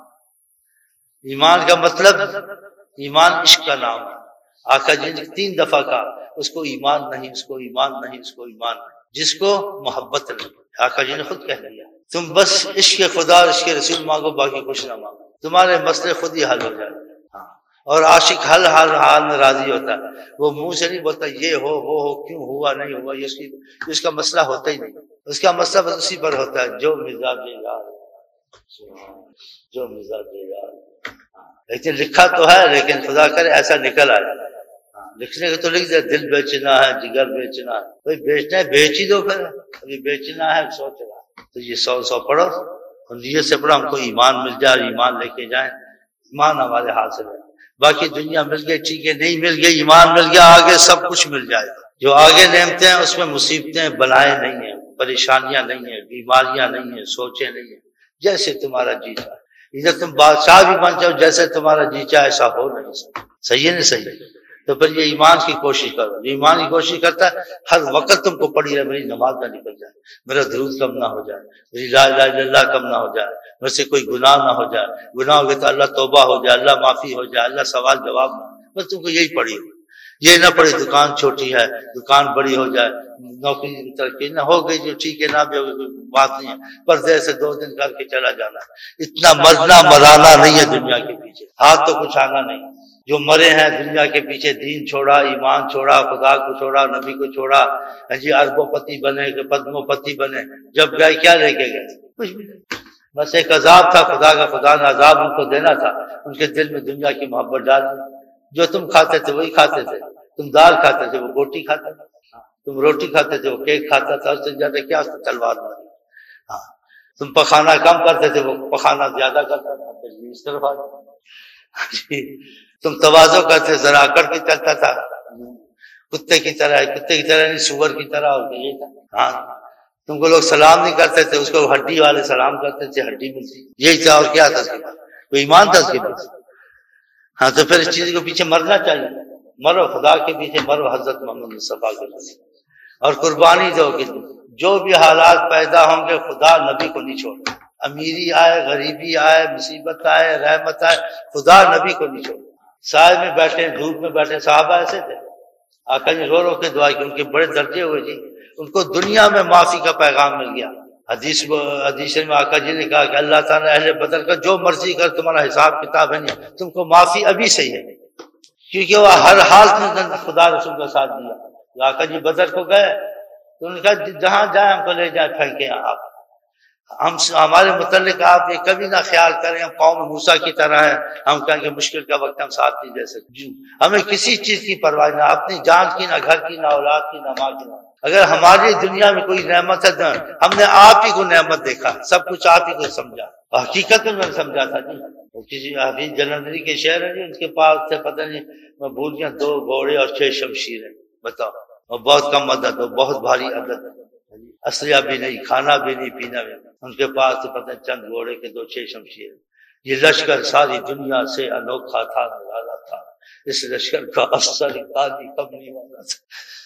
ایمان کا مطلب، ایمان عشق کا نام ہے. آقا جی نے تین دفعہ کہا اس کو ایمان نہیں، اس کو ایمان نہیں، اس کو ایمان نہیں، جس کو محبت نہیں. آقا جی نے خود کہہ دیا تم بس عشق خدا اور عشق رسول مانگو، باقی کچھ نہ مانگو، تمہارے مسئلے خود ہی حل ہو جائے. ہاں اور عاشق حل حال حال میں راضی ہوتا ہے، وہ منہ سے نہیں بولتا یہ ہو وہ ہو، کیوں ہوا نہیں ہوا، یہ اس کی اس کا مسئلہ ہوتا ہی نہیں. اس کا مسئلہ بس اسی پر ہوتا ہے، جو مزاج یار جو مزاج یار. لیکن لکھا تو ہے، لیکن خدا کرے ایسا نکل آئے. لکھنے کو تو لکھ دے دل بیچنا ہے، جگر بیچنا ہے. بھائی بیچنا ہے بیچ ہی دو، پھر ابھی بیچنا ہے سوچ رہا تو یہ سو سو پڑھو اور نیت سے پڑھو ہم کو ایمان مل جائے اور ایمان لے کے جائیں. ایمان ہمارے ہاتھ سے ہے، باقی دنیا مل گئی ٹھیک ہے، نہیں مل گئی ایمان مل گیا، آگے سب کچھ مل جائے گا. جو آگے نعمتیں ہیں اس میں مصیبتیں بلائیں نہیں ہیں، پریشانیاں نہیں ہیں، بیماریاں نہیں ہیں، سوچیں نہیں ہیں. جیسے تمہارا جی چاہے، ادھر تم بادشاہ بھی بن جاؤ، جیسے تمہارا جی چاہے ایسا ہو نہیں سکتا. صحیح ہے نا؟ صحیح. تو پھر یہ ایمان کی کوشش کرو. جو ایمان کی کوشش کرتا ہے ہر وقت تم کو پڑھی رہے میری نماز نہ نکل جائے, میرا درود کم نہ ہو جائے, میری لا الہ الا اللہ کم نہ ہو جائے, مجھ سے کوئی گناہ نہ ہو جائے, گناہ ہو گئے تو اللہ توبہ ہو جائے, اللہ معافی ہو جائے, اللہ سوال جواب نہ. بس تم کو یہی پڑھی ہو. یہ نہ پڑے دکان چھوٹی ہے دکان بڑی ہو جائے, نوکری کی ترقی نہ ہو گئی جو ٹھیک ہے, نہ بھی ہوگی کوئی بات نہیں ہے, پردے سے دو دن کر کے چلا جانا. اتنا مرنا مرانا نہیں ہے دنیا کے پیچھے, ہاتھ تو کچھ آنا نہیں. جو مرے ہیں دنیا کے پیچھے, دین چھوڑا, ایمان چھوڑا, خدا کو چھوڑا, نبی کو چھوڑا, جی اربوں پتی بنے کہ پدموں پتی بنے, جب گئے کیا لے کے گئے؟ کچھ بھی نہیں. بس ایک عذاب تھا خدا کا, خدا نے عذاب ان کو دینا تھا, ان کے دل میں دنیا کی محبت ڈال دی. جو تم کھاتے تھے وہی کھاتے تھے, تم دال کھاتے تھے وہ روٹی کھاتے تھے, تم روٹی کھاتے تھے وہ کیک کھاتا تھا, اس سے زیادہ کیا اس نے تلوار ماری. ہاں تم پخانا کم کرتے تھے وہ پخانا زیادہ کرتا تھا, پھر اس طرف آ جی. تم تواضع کرتے ذرا کر کے چلتا تھا, کتے کی طرح, کتے کی طرح نہیں سور کی طرح ہو گئی. ہاں تم کو لوگ سلام نہیں کرتے تھے, اس کو ہڈی والے سلام کرتے تھے, ہڈی ملتی, یہی تھا. اور کیا تھا اس کے پاس؟ کوئی ایمان تھا اس کے پاس؟ ہاں تو پھر اس چیز کے پیچھے مرنا چاہیے. مرو خدا کے پیچھے, مرو حضرت محمد مصطفیٰ کے پیچھے, اور قربانی دو کہ جو بھی حالات پیدا ہوں گے خدا نبی کو نہیں چھوڑنا. امیری آئے, غریبی آئے, مصیبت آئے, رحمت آئے, خدا نبی کو نہیں چھوڑنا. سائے میں بیٹھے, دھوپ میں بیٹھے, صحابہ ایسے تھے. آقا جی رو رو کے دعا کی, ان کے بڑے درجے ہوئے جی. ان کو دنیا میں معافی کا پیغام مل گیا. حدیث حدیث میں آقا جی نے کہا کہ اللہ تعالیٰ اہل بدر کا جو مرضی کر, تمہارا حساب کتاب ہے نہیں, تم کو معافی ابھی سے ہی ہے, کیونکہ وہ ہر حال میں خدا رسول کا ساتھ دیا. آقا جی بدر کو گئے تو انہوں نے کہا جہاں جائیں ہم کو لے جائیں پھینکیں آپ, ہم ہمارے متعلق آپ یہ کبھی نہ خیال کریں ہم قوم موسیٰ کی طرح ہیں, ہم کہیں کہ مشکل کا وقت ہم ساتھ نہیں دے سکتے. ہمیں کسی چیز کی پرواہ نہ, اپنی جان کی, نہ گھر کی, نہ اولاد کی, نہ ماں کی. اگر ہماری دنیا میں کوئی نعمت ہے, ہم نے آپ ہی کو نعمت دیکھا, سب کچھ آپ ہی کو سمجھا. حقیقت میں میں سمجھا تھا جی. کسی حفیظ جلندری کے شہر ہے جی, ان کے پاس سے پتہ نہیں میں بھول گیا, دو گھوڑے اور چھ شمشیریں, بتاؤ, اور بہت کم عدد, بہت بھاری عدد, اسلحہ بھی نہیں, کھانا بھی نہیں, پینا بھی نہیں. ان کے پاس سے پتہ چند گھوڑے کے دو چھ شمشیر. یہ لشکر ساری دنیا سے انوکھا تھا, نرالا تھا. اس لشکر کا افسر قاضی کملی والا تھا.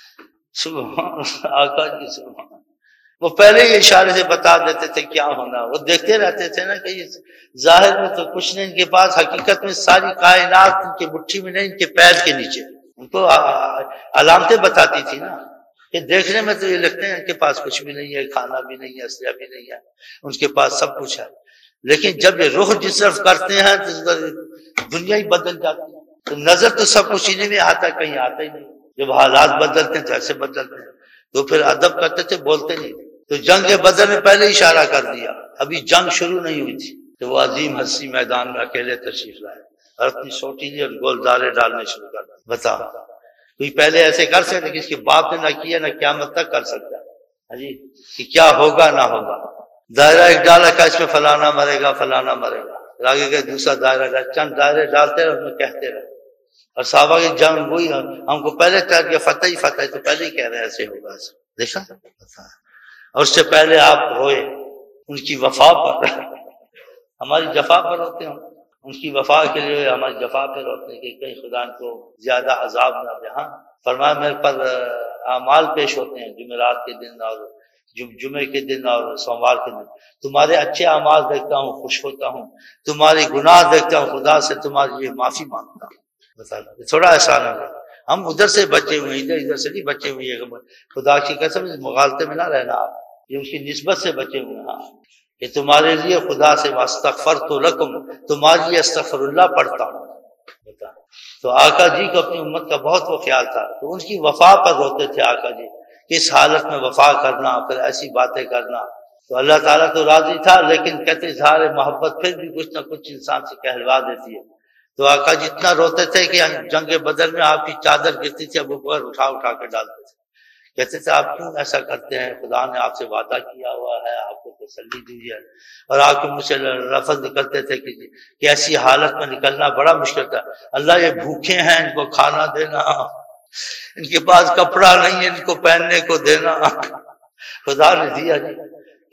سبحان آقا جی سبحان. وہ پہلے ہی اشارے سے بتا دیتے تھے کیا ہونا. وہ دیکھتے رہتے تھے نا کہ ظاہر میں تو کچھ نہیں ان کے پاس, حقیقت میں ساری کائنات ان کی مٹھی میں نہیں, ان کے پیر کے نیچے. ان کو علامتیں بتاتی تھی نا کہ دیکھنے میں تو یہ لگتے ہیں ان کے پاس کچھ بھی نہیں ہے, کھانا بھی نہیں ہے, اسلحہ بھی نہیں ہے, ان کے پاس سب کچھ ہے. لیکن جب یہ رخ جس طرف کرتے ہیں تو دنیا ہی بدل جاتی ہے. تو نظر تو سب کچھ انہیں میں آتا ہے, کہیں آتا ہی نہیں. جب حالات بدلتے ہیں تو ایسے بدلتے ہیں, تو پھر ادب کرتے تھے, بولتے نہیں. تو جنگ بدر میں پہلے اشارہ کر دیا, ابھی جنگ شروع نہیں ہوئی تھی. تو وہ عظیم ہستی میدان میں اکیلے تشریف لائے اور اپنی سوٹی لی اور گولدارے ڈالنے شروع کر دیا. بتا کوئی پہلے ایسے کر سکتے کہ اس کے باپ نے نہ کیا, نہ قیامت تک کر سکتا ہے جی, کہ کیا ہوگا نہ ہوگا. دائرہ ایک ڈالا کا اس میں فلانا مرے گا, فلانا مرے گا, آگے گئے دوسرا دائرہ ڈال, چند دائرے ڈالتے رہے, اس میں کہتے رہے. اور صحابہ کی جنگ وہی, ہم کو پہلے چاہ گیا فتح ہی فتح, تو پہلے ہی کہہ رہے ایسے ہوگا, دیکھا. اور اس سے پہلے آپ روئے ان کی وفا پر, ہماری جفا پر ہوتے ہیں, ان کی وفا کے لیے ہماری جفا پر ہوتے ہیں کہ کہیں خدا ان کو زیادہ عذاب نہ دے. ہاں فرمایا میرے پر اعمال پیش ہوتے ہیں جمعرات کے دن اور جمعے کے دن اور سوموار کے دن, تمہارے اچھے اعمال دیکھتا ہوں, خوش ہوتا ہوں, تمہاری گناہ دیکھتا ہوں, خدا سے تمہاری لیے معافی مانگتا ہوں. بتا تھوڑا احسان ہے, ہم ادھر سے بچے ہوئے, ادھر ادھر سے نہیں بچے ہوئے. خدا کی قسم مغالطے میں نہ رہنا آپ, یہ اس کی نسبت سے بچے ہوئے ہیں کہ تمہارے لیے خدا سے واستغفرت لکم, تمہارے لیے استغفر اللہ پڑھتا ہوں. بتا تو آقا جی کو اپنی امت کا بہت وہ خیال تھا, تو ان کی وفا پر روتے تھے آقا جی. کس حالت میں وفا کرنا, پھر ایسی باتیں کرنا. تو اللہ تعالیٰ تو راضی تھا, لیکن کہتے اظہار محبت پھر بھی کچھ نہ کچھ انسان سے کہلوا دیتی ہے. تو آقا جتنا روتے تھے کہ جنگ بدر میں آپ کی چادر گرتی تھی, ابو بکر اٹھا اٹھا کے ڈالتے تھے. کہتے تھے آپ کیوں ایسا کرتے ہیں, خدا نے آپ سے وعدہ کیا ہوا ہے, آپ کو تسلی دی ہے. اور آپ کے منہ سے لفظ نکلتے تھے کہ, کہ ایسی حالت میں نکلنا بڑا مشکل تھا. اللہ یہ بھوکے ہیں, ان کو کھانا دینا, ان کے پاس کپڑا نہیں ہے, ان کو پہننے کو دینا. خدا نے دیا جی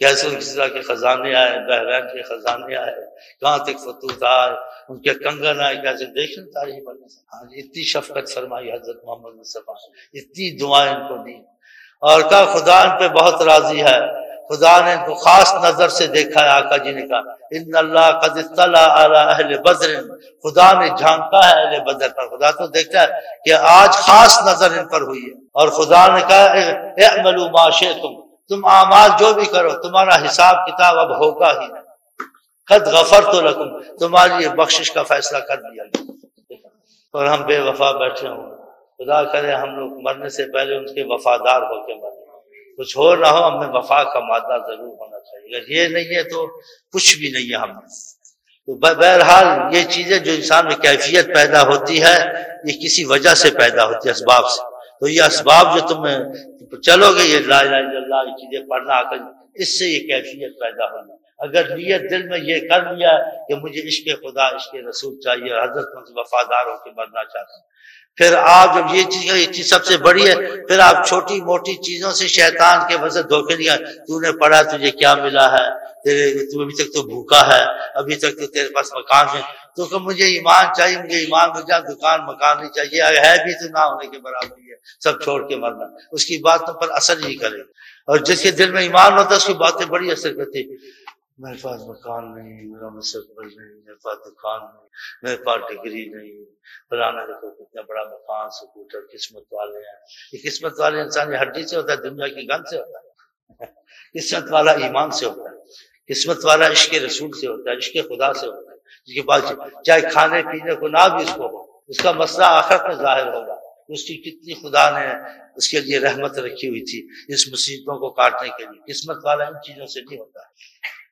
کیسے کس طرح کے خزانے آئے، بحرین کے خزانے آئے، کہاں تک فتوح آئے، ان کے کنگن آئے، کیسے دیکھیں تاریخ پڑھنے سے. ہاں جی، اتنی شفقت فرمائی حضرت محمد مصطفیٰ، اتنی دعائیں ان کو دی، اور کہا خدا ان پہ بہت راضی ہے، خدا نے ان کو خاص نظر سے دیکھا ہے. آقا جی نے کہا ان اللہ قد اطلع علی اہل بدر، خدا نے جھانکا ہے اہل بدر پر. خدا تو دیکھتا ہے کہ آج خاص نظر ان پر ہوئی ہے. اور خدا نے کہا اعملوا ما شئتم، تم اعمال جو بھی کرو تمہارا حساب کتاب اب ہوگا ہی نہیں. قد غفرت لکم، تمہارے لیے بخشش کا فیصلہ کر دیا گیا. اور ہم بے وفا بیٹھے ہوں، خدا کرے ہم لوگ مرنے سے پہلے ان کے وفادار ہو کے مریں. کچھ ہو نہ ہو، ہمیں وفا کا مادہ ضرور ہونا چاہیے. اگر یہ نہیں ہے تو کچھ بھی نہیں ہے ہم میں. تو بہرحال یہ چیزیں جو انسان میں کیفیت پیدا ہوتی ہے یہ کسی وجہ سے پیدا ہوتی ہے، اسباب سے. تو یہ اسباب جو تم چلو گے، یہ لا الہ الا اللہ یہ چیزیں پڑھنا آ کر، اس سے یہ کیفیت پیدا ہوگی. اگر نیت دل میں یہ کر لیا کہ مجھے عشق خدا عشق رسول چاہیے، حضرت میں وفادار ہو کے مرنا چاہتا ہوں، پھر آپ جب یہ چیز یہ چیز سب سے بڑی ہے، پھر آپ چھوٹی موٹی چیزوں سے شیطان کے وجہ دھوکے دیا. تو نے پڑھا تجھے کیا ملا ہے، تیرے تو ابھی تک تو بھوکا ہے، ابھی تک تو تیرے پاس مکان ہے. تو کہ مجھے ایمان چاہیے، مجھے ایمان مل جائے، دکان مکان نہیں چاہیے، اگر ہے بھی تو نہ ہونے کے برابر ہی ہے، سب چھوڑ کے مرنا. اس کی بات تم پر اثر نہیں کرے. اور جس کے دل میں ایمان ہوتا ہے اس کی باتیں بڑی اثر کرتی. میرے پاس مکان نہیں، میرا مستقبل نہیں، میرے پاس دکان نہیں، میرے پاس ڈگری نہیں، فلانا دیکھو کتنا بڑا مکان، سکوٹر، قسمت والے ہیں. یہ قسمت والے انسان یہ ہڈی سے ہوتا ہے، دنیا کی گند سے ہوتا ہے. قسمت والا ایمان سے ہوتا ہے، قسمت والا عشق رسول سے ہوتا ہے، عشق خدا سے ہوتا ہے. جس کے پاس چاہے کھانے پینے کو نہ بھی اس کو ہو، اس کا مسئلہ آخرت میں ظاہر ہوگا. اس کی کتنی خدا نے اس کے لیے رحمت رکھی ہوئی تھی اس مصیبتوں کو کاٹنے کے لیے. قسمت والا ان چیزوں سے نہیں ہوتا ہے.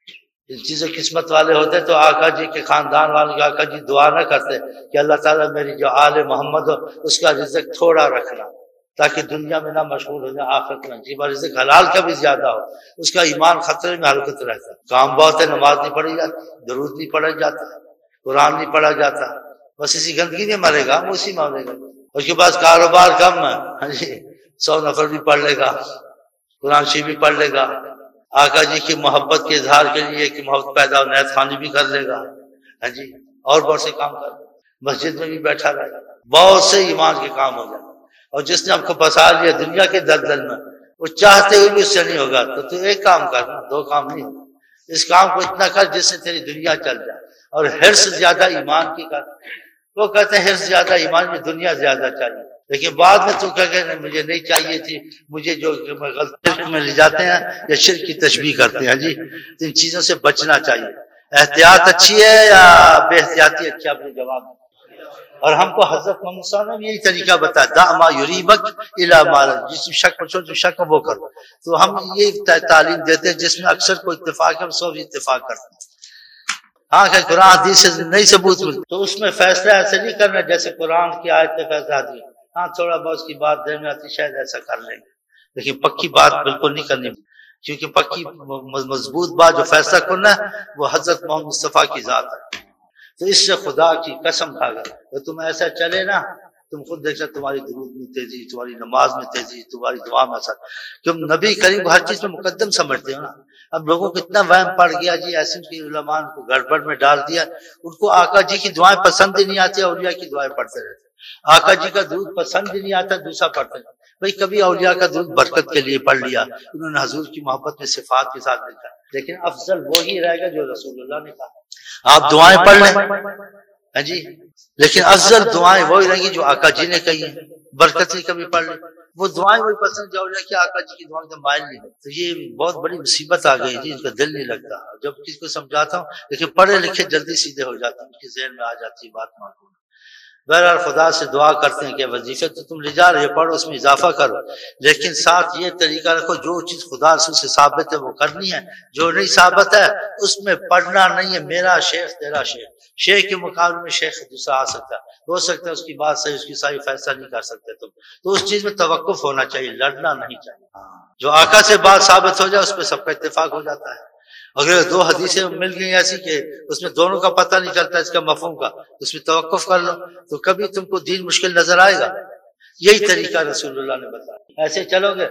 ان چیزیں قسمت والے ہوتے تو آقا جی کے خاندان والوں کے آقا جی دعا نہ کرتے کہ اللہ تعالیٰ میری جو آل محمد ہو اس کا رزق تھوڑا رکھنا تاکہ دنیا میں نہ مشغول ہو جائے، آخرت میں جی رزق حلال کا بھی زیادہ ہو. اس کا ایمان خطرے میں حرکت رہتا ہے. کام بہت ہے، نماز نہیں پڑھی جاتی، درود نہیں پڑھا جاتا، قرآن نہیں پڑھا جاتا، بس اسی گندگی میں مرے گا، وہ اسی میں مرے گا. اس کے پاس کاروبار کم ہے، ہاں جی سو نفر بھی پڑھ لے گا، قرآن شریف بھی پڑھ لے گا، آقا جی کی محبت کے اظہار کے لیے کہ محبت پیدا ہو نیت خوانی بھی کر لے گا، ہاں جی اور بہت سے کام کر، مسجد میں بھی بیٹھا رہے گا، بہت سے ایمان کے کام ہو جائے. اور جس نے ہم کو پھنسا لیا دنیا کے دلدل میں، وہ چاہتے ہوئے بھی اس سے نہیں ہوگا. تو تو ایک کام کرنا، دو کام نہیں ہوگا. اس کام کو اتنا کر جس سے تیری دنیا چل جائے. اور حرص زیادہ ایمان کی کر. وہ کہتے ہیں حرص زیادہ ایمان میں دنیا زیادہ چاہیے، لیکن بعد میں تو کہہ کہ مجھے نہیں چاہیے تھی، مجھے جو غلطی میں لے جاتے ہیں یا شرک کی تشبیہ کرتے ہیں. جی ان چیزوں سے بچنا چاہیے. احتیاط اچھی ہے یا بے احتیاطی اچھی؟ آپ نے جواب. اور ہم کو حضرت محمد صلی اللہ علیہ وسلم نے یہی طریقہ بتایا، دع ما یریبک الی ما لا، جس میں شک پچھو جو شک وہ کرو. تو ہم یہ تعلیم دیتے ہیں جس میں اکثر کوئی اتفاق ہے سب اتفاق کرتے ہیں. ہاں کہ قرآن حدیث سے نہیں ثبوت ملتا تو اس میں فیصلہ ایسے نہیں کرنا جیسے قرآن کی آیت پہ فیصلہ آتی ہے. ہاں تھوڑا بہت کی بات دیر میں آتی شاید ایسا کر لیں گے، لیکن پکی بات بالکل نہیں کرنی، کیونکہ پکی مضبوط بات جو فیصلہ کرنا ہے وہ حضرت محمد مصطفیٰ کی ذات ہے. تو اس سے خدا کی قسم کھا گیا تو تم ایسا چلے نا، تم خود دیکھنا تمہاری درود میں تیزی، تمہاری نماز میں تیزی، تمہاری دعا میں اثر. تم نبی کریم کو ہر چیز میں مقدم سمجھتے ہو نا. اب لوگوں کو اتنا وہم پڑ گیا جی، ایسے کی علماء کو گڑبڑ میں ڈال دیا. ان کو آقا جی کی دعائیں پسند ہی نہیں آتی، اولیاء کی دعائیں پڑھتے رہتے. آقا جی کا درود پسند ہی نہیں آتا، دوسرا پڑھتے ہیں. بھائی کبھی اولیاء کا درود برکت کے لیے پڑھ لیا، انہوں نے حضور کی محبت میں صفات کے ساتھ لکھا، لیکن افضل وہی رہے گا جو رسول اللہ نے کہا. آپ دعائیں پڑھ لیں ہاں جی، لیکن افضل دعائیں وہی رہیں گی جو آقا جی نے کہی ہیں. برکت نہیں کبھی پڑھ لیں، وہ دعائیں وہی پسند جو کہ آقا جی کی دعائیں سے مائل نہیں ہے. تو یہ بہت بڑی مصیبت آ گئی جی، ان کا دل نہیں لگتا. جب کسی کو سمجھاتا ہوں لیکن پڑھے لکھے جلدی سیدھے ہو جاتے ہیں، ان کے ذہن میں آ جاتی ہے بات معلوم. بہرحال خدا سے دعا کرتے ہیں کہ وظیفے تو تم لے جا رہے پڑھو، اس میں اضافہ کرو، لیکن ساتھ یہ طریقہ رکھو جو چیز خدا رسول سے ثابت ہے وہ کرنی ہے، جو نہیں ثابت ہے اس میں پڑھنا نہیں ہے. میرا شیخ تیرا شیخ، شیخ کے مقابلے میں شیخ دوسرا آ سکتا ہے، ہو سکتا ہے اس کی بات صحیح، اس کی صحیح فیصلہ نہیں کر سکتے تم. تو اس چیز میں توقف ہونا چاہیے، لڑنا نہیں چاہیے. جو آقا سے بات ثابت ہو جائے اس پہ سب کا اتفاق ہو جاتا ہے. اگر دو حدیثیں مل گئی ایسی کہ اس میں دونوں کا پتہ نہیں چلتا اس کا مفہوم کا، اس میں توقف کر لو تو کبھی تم کو دین مشکل نظر آئے گا. یہی طریقہ رسول اللہ نے بتایا. ایسے چلو گے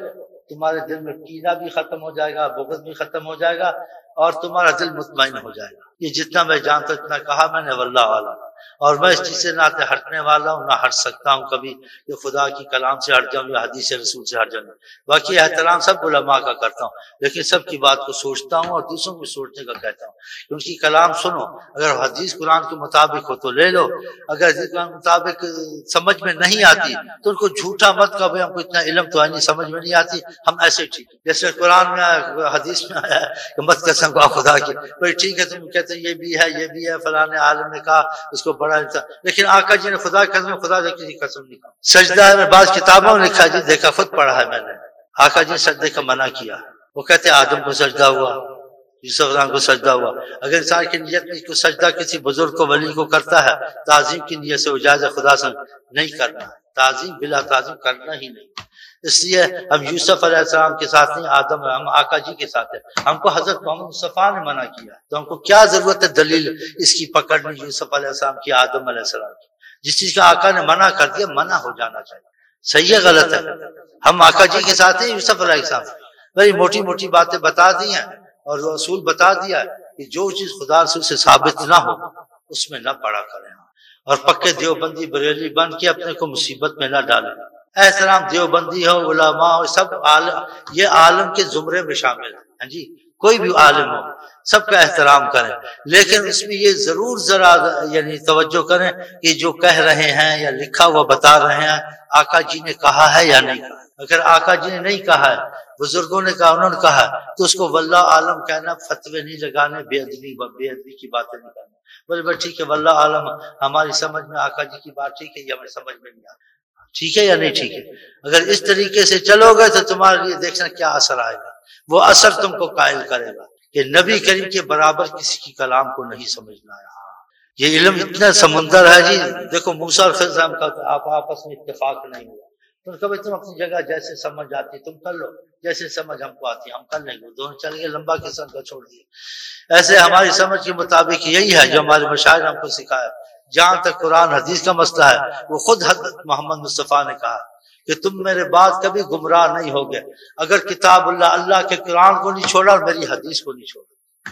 تمہارے دل میں کینہ بھی ختم ہو جائے گا، بغض بھی ختم ہو جائے گا، اور تمہارا دل مطمئن ہو جائے گا۔ یہ جتنا میں جانتا اتنا کہا میں نے، واللہ عالم۔ اور میں اس چیز سے نہ ہٹنے والا ہوں نہ ہٹ سکتا ہوں کبھی کہ خدا کی کلام سے ہٹ جاؤں یا حدیث رسول سے ہٹ جاؤں۔ باقی احترام سب علماء کا کرتا ہوں، لیکن سب کی بات کو سوچتا ہوں اور دوسروں کو سوچنے کا کہتا ہوں کہ ان کی کلام سنو، اگر حدیث قرآن کے مطابق ہو تو لے لو، اگر حدیث قرآن کے مطابق سمجھ میں نہیں آتی تو ان کو جھوٹا مت کہو، ہم کو اتنا علم تو ہے نہیں، سمجھ میں نہیں آتی، ہم ایسے ٹھیک ہے۔ جیسے قرآن میں حدیث میں آیا ہے کہ مت قسم کا خدا کی، بھائی ٹھیک ہے تم کہتے ہیں یہ بھی ہے یہ بھی ہے، فلاں عالم نے کہا اس کو بڑا انسان، لیکن آقا جی نے خدا کی قسم خدا سے کسی قسم نہیں کہا۔ سجدہ میں بعض کتابوں میں لکھا جی، دیکھا خود پڑھا ہے میں نے، آقا جی نے سجدے کا منع کیا، وہ کہتے آدم کو سجدہ ہوا، یوسف علیہ کو سجدہ ہوا۔ اگر انسان کی نیت میں کو سجدہ کسی بزرگ کو ولی کو کرتا ہے تعظیم کی نیت سے، وہ جائز ہے، خدا سے نہیں کرنا ہے، تعظیم بلا تعظیم کرنا ہی نہیں۔ اس لیے ہم یوسف علیہ السلام کے ساتھ نہیں، آدم ہم آقا جی کے ساتھ ہیں، ہم کو حضرت محمد مصطفیٰ نے منع کیا، تو ہم کو کیا ضرورت ہے دلیل اس کی پکڑنے یوسف علیہ السلام کی، آدم علیہ السلام کی؟ جس چیز کا آقا نے منع کر دیا منع ہو جانا چاہیے، صحیح ہے غلط ہے؟ ہم آقا جی کے ساتھ ہیں، یوسف علیہ السلام بھائی موٹی موٹی باتیں بتا دی ہیں اور اصول بتا دیا کہ جو چیز خدا رسول سے ثابت نہ ہو اس میں نہ پڑا کریں، اور پکے دیوبندی بریلی بن کے اپنے کو مصیبت میں نہ ڈالیں۔ احترام دیوبندی ہو، علماء ہو، سب عالم، یہ عالم کے زمرے میں شامل ہے، ہاں جی، کوئی بھی عالم ہو سب کا احترام کریں، لیکن اس میں یہ ضرور ذرا یعنی توجہ کریں کہ جو کہہ رہے ہیں یا لکھا ہوا بتا رہے ہیں آقا جی نے کہا ہے یا نہیں کہا۔ اگر آقا جی نے نہیں کہا ہے، بزرگوں نے کہا، انہوں نے کہا تو اس کو واللہ عالم کہنا، فتوے نہیں لگانے، بے ادبی بے ادبی کی باتیں نہیں کرنا۔ بولے بھائی ٹھیک ہے واللہ عالم، ہماری سمجھ میں آقا جی کی بات ٹھیک ہے، یہ ہماری سمجھ میں نہیں آتی، ٹھیک ہے یا نہیں ٹھیک ہے؟ اگر اس طریقے سے چلو گے تو تمہارے لیے دیکھنا کیا اثر آئے گا، وہ اثر تم کو قائل کرے گا کہ نبی کریم کے برابر کسی کی کلام کو نہیں سمجھنا ہے۔ یہ علم اتنا سمندر ہے جی، دیکھو موسیٰ اور خضر کا آپ آپس میں اتفاق نہیں ہوا، تو کبھی تم اپنی جگہ جیسے سمجھ آتی تم کر لو، جیسے سمجھ ہم کو آتی ہم کر لیں گے، دونوں چل گئے، لمبا قسم کا چھوڑ دیا۔ ایسے ہماری سمجھ کے مطابق یہی ہے جو ہمارے مشاعر ہم کو سکھایا۔ جہاں تک قرآن حدیث کا مسئلہ ہے، وہ خود حضرت محمد مصطفیٰ نے کہا کہ تم میرے بعد کبھی گمراہ نہیں ہوگے اگر کتاب اللہ اللہ کے قرآن کو نہیں چھوڑا اور میری حدیث کو نہیں چھوڑا۔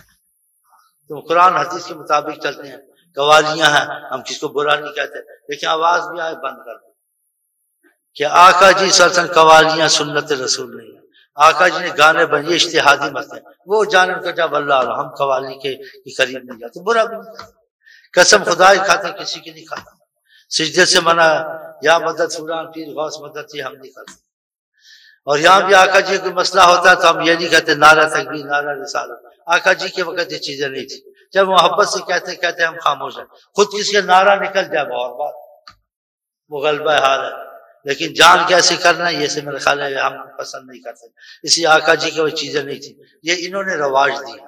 تم قرآن حدیث کے مطابق چلتے ہیں، قوالیاں ہیں، ہم کس کو برا نہیں کہتے، لیکن آواز بھی آئے بند کر دو کہ آقا جی صلی اللہ علیہ وسلم قوالیاں سنت رسول نہیں ہے، آقا جی نے گانے بنے اجتہادی مسئلے، وہ جانے کا جب اللہ ہم قوالی کے قریب نہیں جاتے، برا بھی نہیں کرتے، قسم خدا ہی کھاتے کسی کی نہیں کھاتا، سجدے سے منع، یا مدد فلان پیر غوث مدد سے ہم نہیں کرتے۔ اور یہاں بھی آقا جی کوئی مسئلہ ہوتا ہے تو ہم یہ نہیں کہتے نعرہ تکبیر نعرہ رسالت، آقا جی کے وقت یہ چیزیں نہیں تھی، جب محبت سے کہتے کہتے ہم خاموش ہیں، خود کسی کا نعرہ نکل جائے وہ اور بات، وہ غلبہ حال ہے، لیکن جان کیسے کرنا یہ سے میرے خیال ہے ہم پسند نہیں کرتے، اسی آقا جی کی وہ چیزیں نہیں تھی، یہ انہوں نے رواج دی۔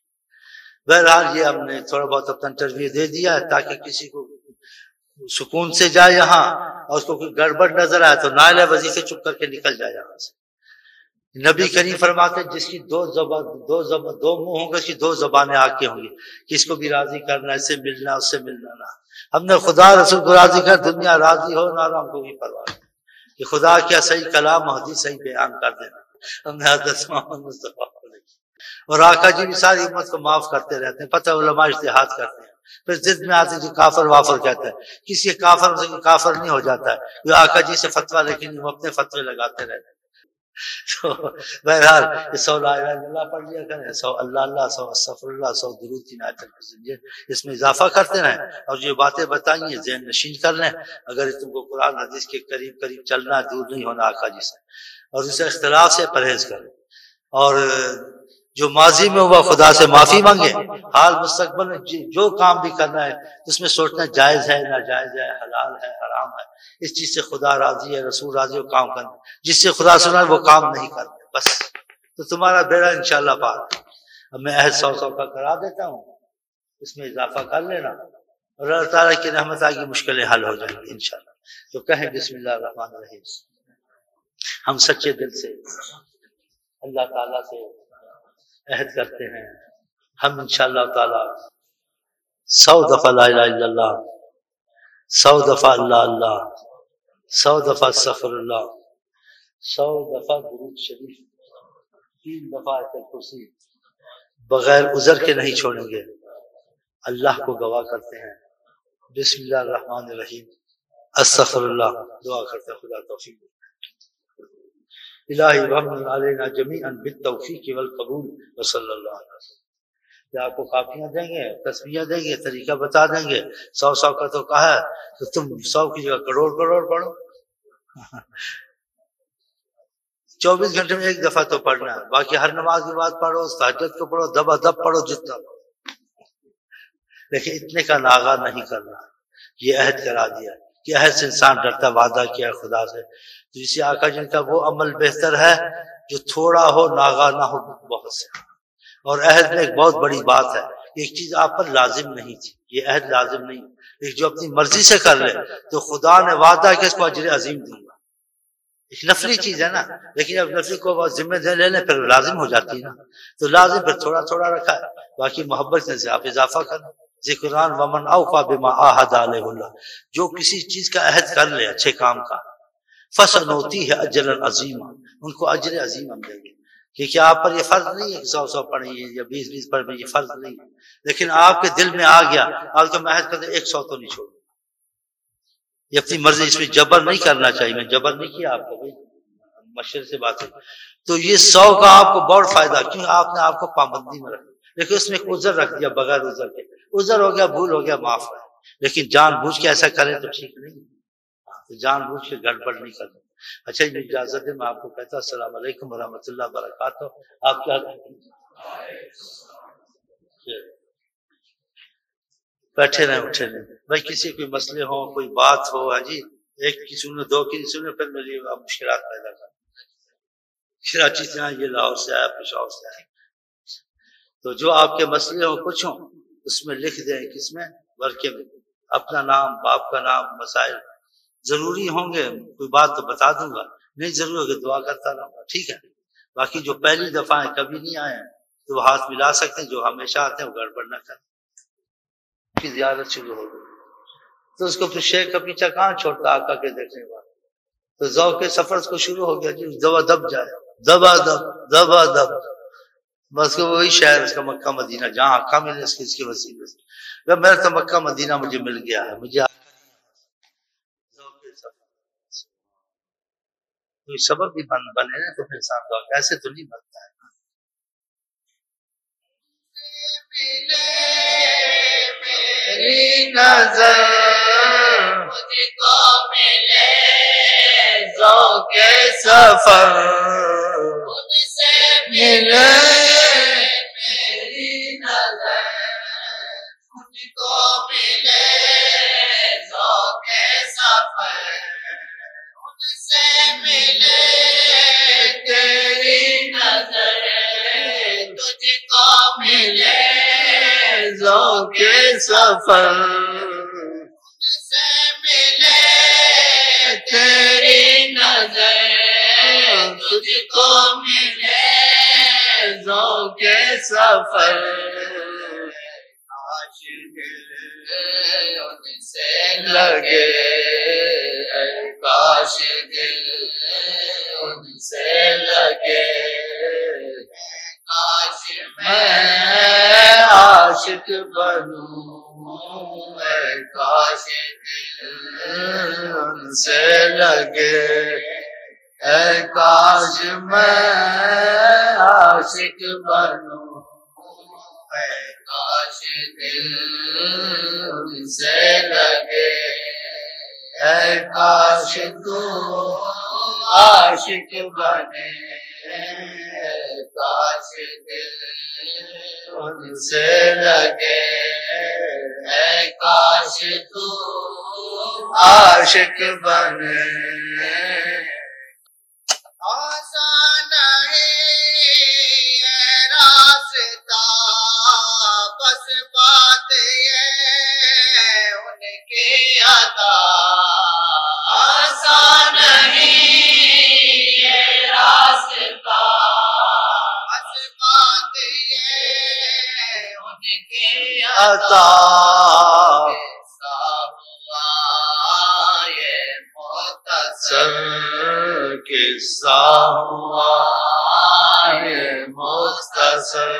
بہرحال یہ ہم نے تھوڑا بہت اپنا انٹرویو دے دیا ہے تاکہ کسی کو سکون سے جائے یہاں، اور اس کو کوئی گڑبڑ نظر آئے تو نائل وظیفے چپ کر کے نکل جائے یہاں سے۔ نبی کریم فرماتے جس کی دو زبان دو زبان دو منہ ہوں گے اس کی دو زبانیں آگ کے ہوں گی، کس کو بھی راضی کرنا، اس سے ملنا اس سے ملنا نہ، ہم نے خدا رسول کو راضی کر، دنیا راضی ہو نہ ہم کو بھی پرواہ نہیں کہ خدا کیا صحیح کلام حدیث صحیح بیان کر دینا، ہم نے حضرت محمد مصطفیٰ اور آقا جی بھی ساری امت کو معاف کرتے رہتے ہیں، پتہ علماء اجتہاد کرتے ہیں، پھر ضد میں آتے جو کافر وافر کہتے ہیں، کسی کافر سے کافر نہیں ہو جاتا ہے، جو آقا جی سے فتویٰ لیکن وہ اپنے فتوے لگاتے رہتے ہیں۔ تو بہرحال یہ سو لا الہ الا اللہ پڑھ لیا کریں، سو اللہ اللہ، سو استغفر اللہ، سو درود کی نعت الفضل، اس میں اضافہ کرتے رہیں، اور جو باتیں بتائیں ہیں ذہن نشین کر لیں۔ اگر تم کو قرآن حدیث کے قریب قریب چلنا ہے، دور نہیں ہونا آقا جی سے، اور اسے اختلاف سے پرہیز کریں، اور جو ماضی میں ہوا خدا سے معافی مانگے، حال مستقبل میں جو کام بھی کرنا ہے اس میں سوچنا جائز ہے ناجائز ہے، حلال ہے حرام ہے، اس چیز سے خدا راضی ہے رسول راضی ہے، وہ کام کرنا، جس سے خدا سنا ہے وہ کام نہیں کرتے، بس تو تمہارا بیڑا انشاءاللہ پار۔ اب میں عہد سو سو کا کرا دیتا ہوں، اس میں اضافہ کر لینا، اور اللہ تعالیٰ کی رحمت آگی مشکلیں حل ہو جائیں گی انشاءاللہ۔ تو کہیں بسم اللہ الرحمن الرحیم، ہم سچے دل سے اللہ تعالیٰ سے عہد کرتے ہیں، ہم انشاءاللہ تعالی سو دفعہ لا الہ الا اللہ، سو دفعہ اللہ اللہ، سو دفعہ استغفر اللہ، سو دفعہ درود شریف، تین دفعہ آیت الکرسی بغیر عذر کے نہیں چھوڑیں گے، اللہ کو گواہ کرتے ہیں۔ بسم اللہ الرحمن الرحیم، استغفر اللہ، دعا کرتے ہیں خدا توفیق دے۔ الہی رحم علینا جمیعا بالتوفیق والقبول وصلی اللہ علیہ وسلم۔ کیا آپ کو کاپیاں دیں گے، تسبیحیں دیں گے، طریقہ بتا دیں گے؟ سو سو کا تو کہا ہے تو تم سو کی جگہ کروڑ کروڑ پڑھو۔ چوبیس گھنٹے میں ایک دفعہ تو پڑھنا ہے، باقی ہر نماز کے بعد پڑھو، تہجد کو پڑھو، دبا دب پڑھو جتنا، لیکن اتنے کا ناغہ نہیں کرنا۔ یہ عہد کرا دیا کہ عہد سے انسان ڈرتا، وعدہ کیا خدا سے۔ تو اسی آقا جن کا وہ عمل بہتر ہے جو تھوڑا ہو، ناغہ نہ ہو بہت سے۔ اور عہد میں ایک بہت بڑی بات ہے، ایک چیز آپ پر لازم نہیں تھی، یہ عہد لازم نہیں، ایک جو اپنی مرضی سے کر لے تو خدا نے وعدہ کہ اس کو اجر عظیم دوں گا۔ ایک نفلی چیز ہے نا، لیکن اب نفلی کو وہ ذمہ دے لے لیں پھر لازم ہو جاتی ہے نا، تو لازم پھر تھوڑا تھوڑا رکھا ہے، باقی محبت سے آپ اضافہ کریں۔ ذکران ومن اوفى بما عاهد عليه اللہ، جو کسی چیز کا عہد کر لے اچھے کام کا، فسنؤتیہ اجرا عظیما، ان کو اجر عظیم ہم دیں گے۔ کیونکہ آپ پر یہ فرض نہیں ہے کہ سو سو پڑھیں یا بیس بیس پڑھیں، یہ فرض نہیں ہے، لیکن آپ کے دل میں آ گیا، آپ تو میں عہد کرتے ایک سو تو نہیں چھوڑ، یہ اپنی مرضی، اس میں جبر نہیں کرنا چاہیے، میں جبر نہیں کیا آپ کو، بھائی مشورے سے بات ہے۔ تو یہ سو کا آپ کو بہت فائدہ، کیوں آپ نے آپ کو پابندی میں رکھا، لیکن اس میں ایک عذر رکھ دیا بغیر عذر کے، عذر ہو گیا، بھول ہو گیا، معاف ہے، لیکن جان بوجھ کے ایسا کریں تو ٹھیک نہیں، جان بوجھ کے گڑبڑ نہیں کرنا۔ اچھا جی اجازت ہے، میں آپ کو کہتا ہوں السلام علیکم ورحمۃ اللہ وبرکاتہ۔ آپ کیا بیٹھے رہیں، اٹھے رہیں، بھائی کسی کوئی مسئلے ہوں، کوئی بات ہو، ہاں جی، ایک کی سنو، دو کی سنو، پھر میری مشکلات پیدا کر، کراچی سے آئے، یہ لاہور سے آیا، پشاور سے آئے، تو جو آپ کے مسئلے ہوں کچھ ہوں اس میں لکھ دیں، کس میں، ورقے میں، اپنا نام، باپ کا نام، مسائل ضروری ہوں گے، کوئی بات تو بتا دوں گا، نہیں ضرور ہوگی دعا کرتا رہوں گا، ٹھیک ہے۔ باقی جو پہلی دفعہ ہیں، کبھی نہیں آئے ہیں، تو وہ ہاتھ ملا سکتے ہیں، جو ہمیشہ آتے ہیں وہ گڑبڑ نہ کریں۔ کی زیارت شروع ہو گئی تو اس کو پھر شیخ کا پیچھا کہاں چھوڑتا آقا کے دیکھنے کے بعد، تو ذوق کے سفر اس کو شروع ہو گیا جی، دبا دب جائے، دبا دب دبا دب، بس کہ وہی شہر اس کا مکہ مدینہ، جہاں آقا ملے اس کے اس کے وسیلے سے، جب میرا تو مکہ مدینہ مجھے مل گیا ہے، مجھے کوئی سبب بھی بن بنے نا تو پھر انسان دعا، ایسے تو نہیں بنتا ہے۔ میری نظر مجھ کو ملے ذوق سفر ان سے ملے، میری نظر مجھ کو ملے ذوق سفر ان سے ملے، تیری نظر تجھ کو ملے ذوق سفر ان سے ملے، تیری نظر تجھ کو ملے ذوق سفر، کاش دل ان سے لگے کاش دل ان سے لگے، کاش میں عاشق بنوں، میں کاش دل ان سے لگے، اے کاش میں عاشق بنوں، میں کاش دل ان سے لگے، اے کاش تو عاشق بنے، کاش دل ان سے لگے، اے کاش تو عاشق بنے۔ آسان ہے یہ راستہ، بس بات یہ ان کی عطا، آسان نہیں یہ راستہ، بس بات یہ ان کی عطا، ایسا ہوا یہ مختصر سر کے قصہ ہوا یہ مختصر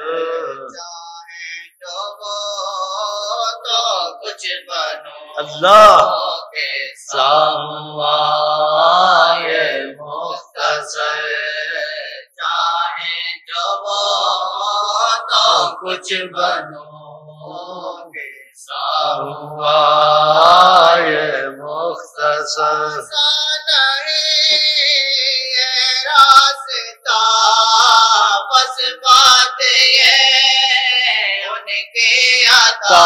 کچھ بنو اللہ قصہ ہوا یہ مختصر چاہے جو وہ تو کچھ بنو قصہ ہوا یہ مختصر نہیں یہ راستہ بس بات یہ ان کی عطا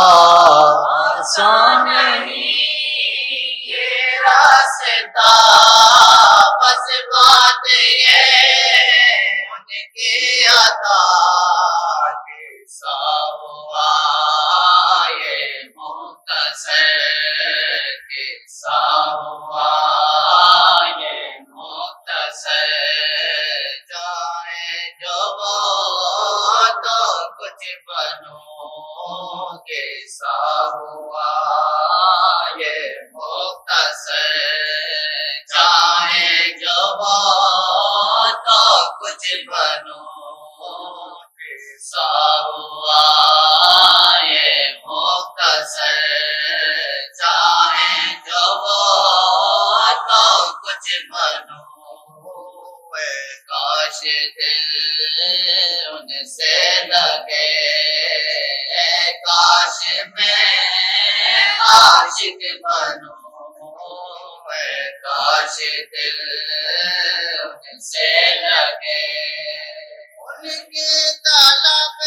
آسان نہیں یہ راستہ بس بات یہ ان کی عطا قصہ ہوا یہ مختصر قصہ ہوا یہ مختصر چاہے جو وہ تو کچھ بنو قصہ ہوا یہ مختصر چاہے جو وہ تو کچھ بنو قصہ ہوا یہ مختصر چاہے جو وہ تو کچھ بنو اے کاش دل ان سے لگے اے کاش میں عاشق بنو اے کاش دل ان سے لگے ان کی طلب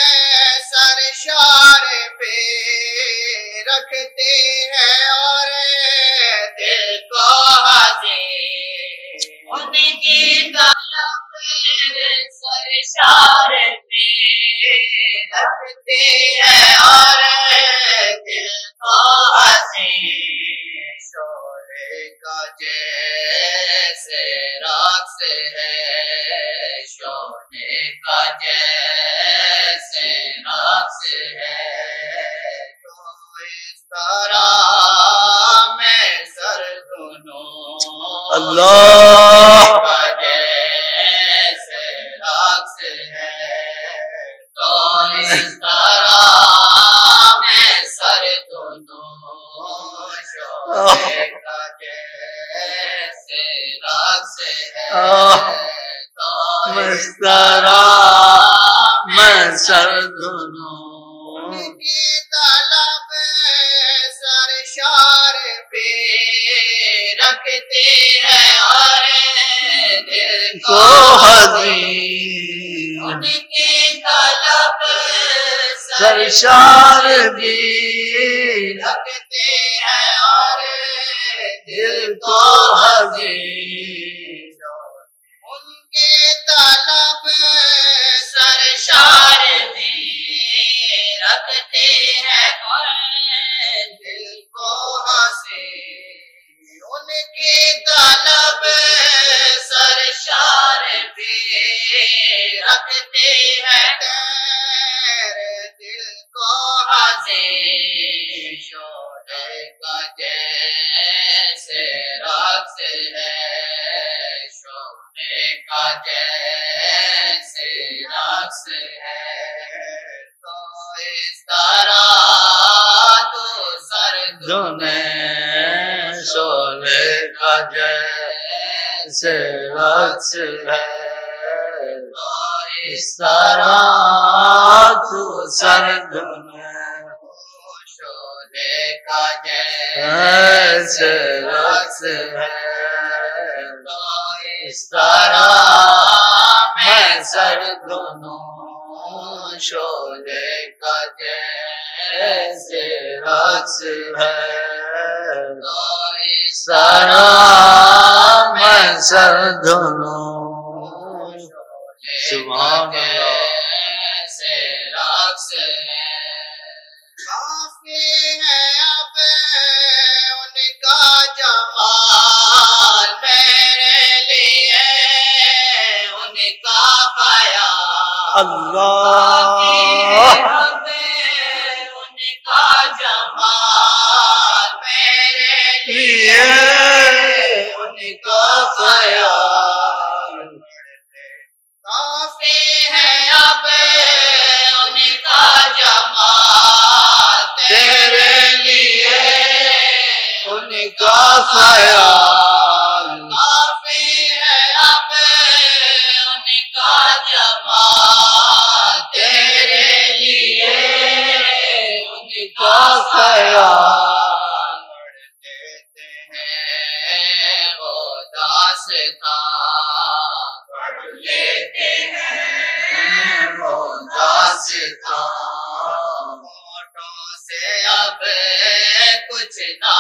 سرشار پہ رکھتے ہیں اور دل کو حزین ان کی طلب سرشار پہ رکھتے ہیں اور دل کو حزین شعلے کا جیسے رقص ہے شعلے کا جیسے رقص ہے تو اس طرح میں سر دونوں اللہ کا جیسے رقص ہے تو اس طرح میں سر دونوں شعلے کا جیسے رقص ہے مسترا میں سر دونوں کی طلب سرشار پہ رکھتے ہیں اور دل کو کو حزین ان کی طلب سرشار بھی رکھتے ہیں اور دل کو حزین ان کے طلب سرشار بھی رکھتے ہیں اور دل کو حسین ان کی طلب سرشار بھی رکھتے ہیں دل کو حسین شعلے کا جیسے رقص ہے شعلے کا جیسے رقص ہے تو اس طرح تو سر دنے شعلے کا جیسے رقص ہے تو اس طرح تو سر دنے شعلے کا جیسے رقص ہے تو اس طرح میں سر دونوں شعلے کا جیسے رقص ہے تو اس سارا میں سر دونوں سبحان اللہ سے رقص ہے کافی ہے اب ان کا جمال میرے لیے ان کا خیال اللہ اب ان کا جمال میرے لیے ان ان کا خیال کافی ہے اب ان کا جمال تیرے لیے ان کا خیال کافی ہے اب ان کا جمال تیرے لیے ان کا خیال دیتے ہیں وہ داستان لیتے ہیں وہ داستان ہوٹوں سے اب کچھ نہ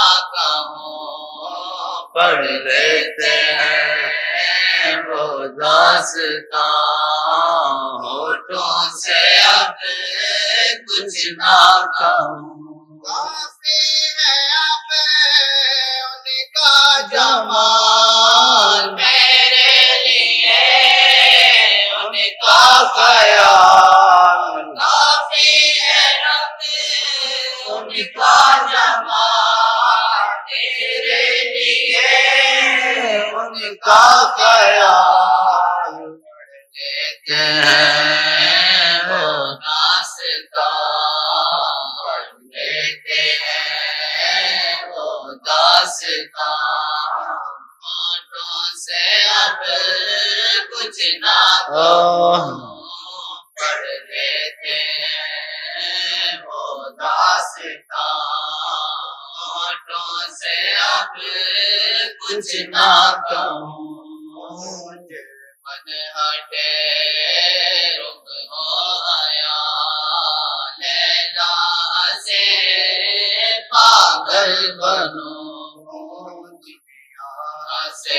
کہوں پڑھ لیتے ہیں وہ داستان ہوٹوں سے اب کچھ نہ کہوں کافی ہے اب ان کا جمال میرے لیے ان کا خیال کافی ہے اب ان کا جمال تیرے لیے ان کا خیال لیتے ہیں وہ داستان لیتے ہیں وہ داستان ہوٹوں سے اب کچھ نہ پڑھ لیتے ہیں وہ داستان ہوٹوں سے اب کچھ نہ کہوں من ہٹے رخ ہو آیا لیلا سے پاگل بنوں دنیا سے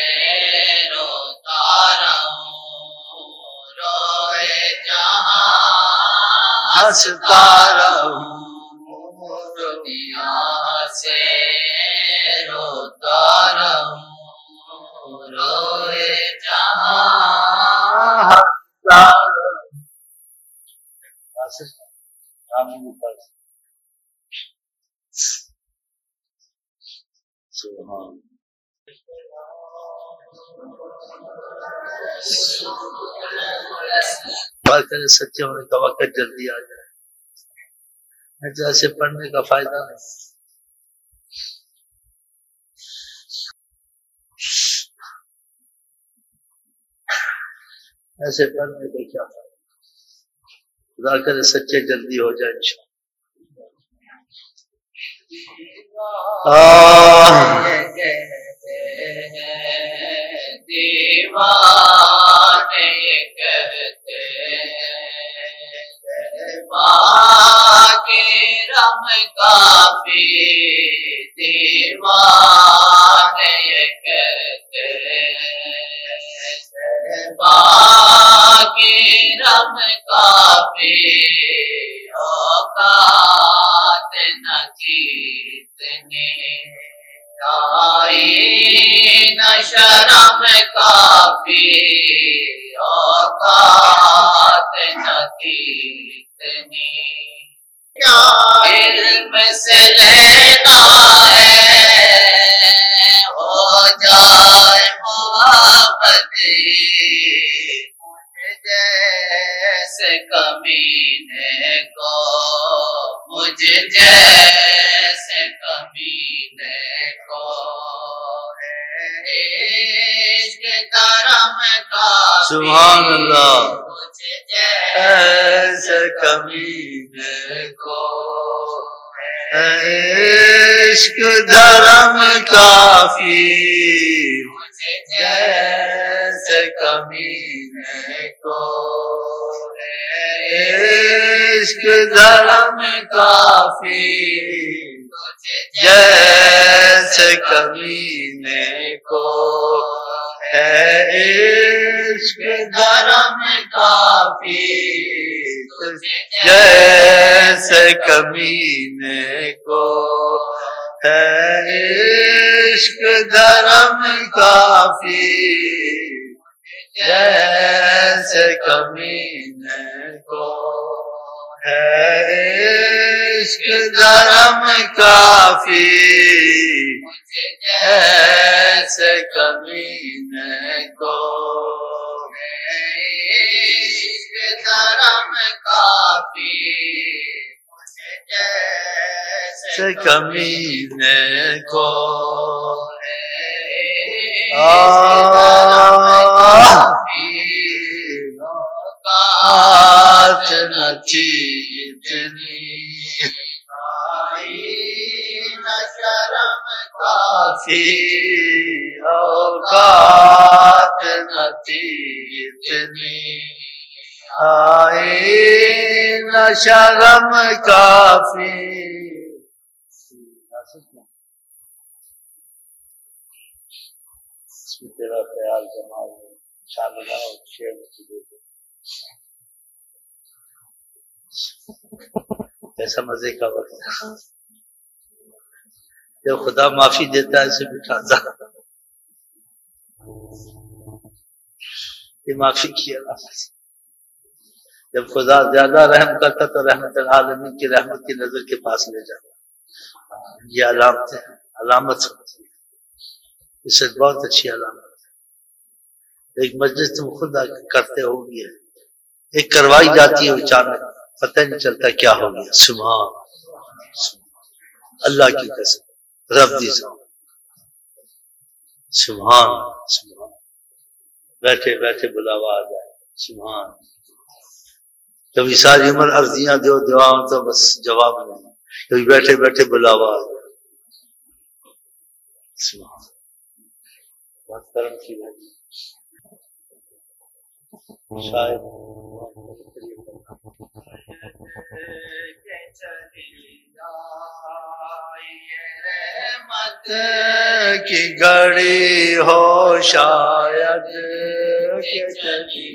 روتا رہوں روئے جہاں ہنستا رہوں دنیا سے روتا رہوں روئے جہاں ہنستا سبحان بات کریں سچے ہونے کا وقت جلدی آ جائے جیسے پڑھنے کا فائدہ نہیں ایسے پڑھنے کا کیا فائدہ خدا کرے سچے جلدی ہو جائے انشاءاللہ دیوانے کہتے ماں کے رم کافی دیوانے کہتے ماں کے رم کافی اوقات نہ کتنی آئی نہ شرم کافی اوقات نہ کتنی کیا علم سے لینا ہے ہو جائے محبت مجھ جیسے کمینے کو مجھ جیسے کمینے کو عشق درم کا سبحان اللہ مجھ جیسے کمینے کو عشق دھرم کافی مجھ جیسے کمینے کو عشق دھرم کافی جیسے کمینے کو ہے عشق دھرم کافی جیسے کمینے کو ہے عشق دھرم کافی جیسے کمینے کو ہے عشق دھرم کافی جیسے کمینے کو عشق کرم کافی جیسے کمینے کو اوقات نہ تھی اتنی نہ شرم کافی اوقات نہ تھی اتنی آئی نہ شرم کافی تیرا خیال جمال شامل ہے شعر ایسا مزے کا وقت جب خدا معافی دیتا ہے اسے بٹھاتا یہ معافی کی علامت جب خدا زیادہ رحم کرتا تو رحمت العالمین کی رحمت کی نظر کے پاس لے جاتا یہ علامت ہے علامت اس سے بہت اچھی علامت ہے ایک مجلس تم خود کرتے ہو گے ایک کروائی جاتی ہے اچانک پتہ نہیں چلتا کیا ہو گیا سبحان اللہ کی قسم رب دی سبحان سبحان بیٹھے بیٹھے بلاوا آ جائے سبحان کبھی ساری عمر عرضیاں دو دعاؤں تو بس جواب نہیں کبھی بیٹھے بیٹھے بلاوا آ جائے سبحان بہت کرم کی بات شاید رحمت کی گھڑی ہو شاید کہ چلی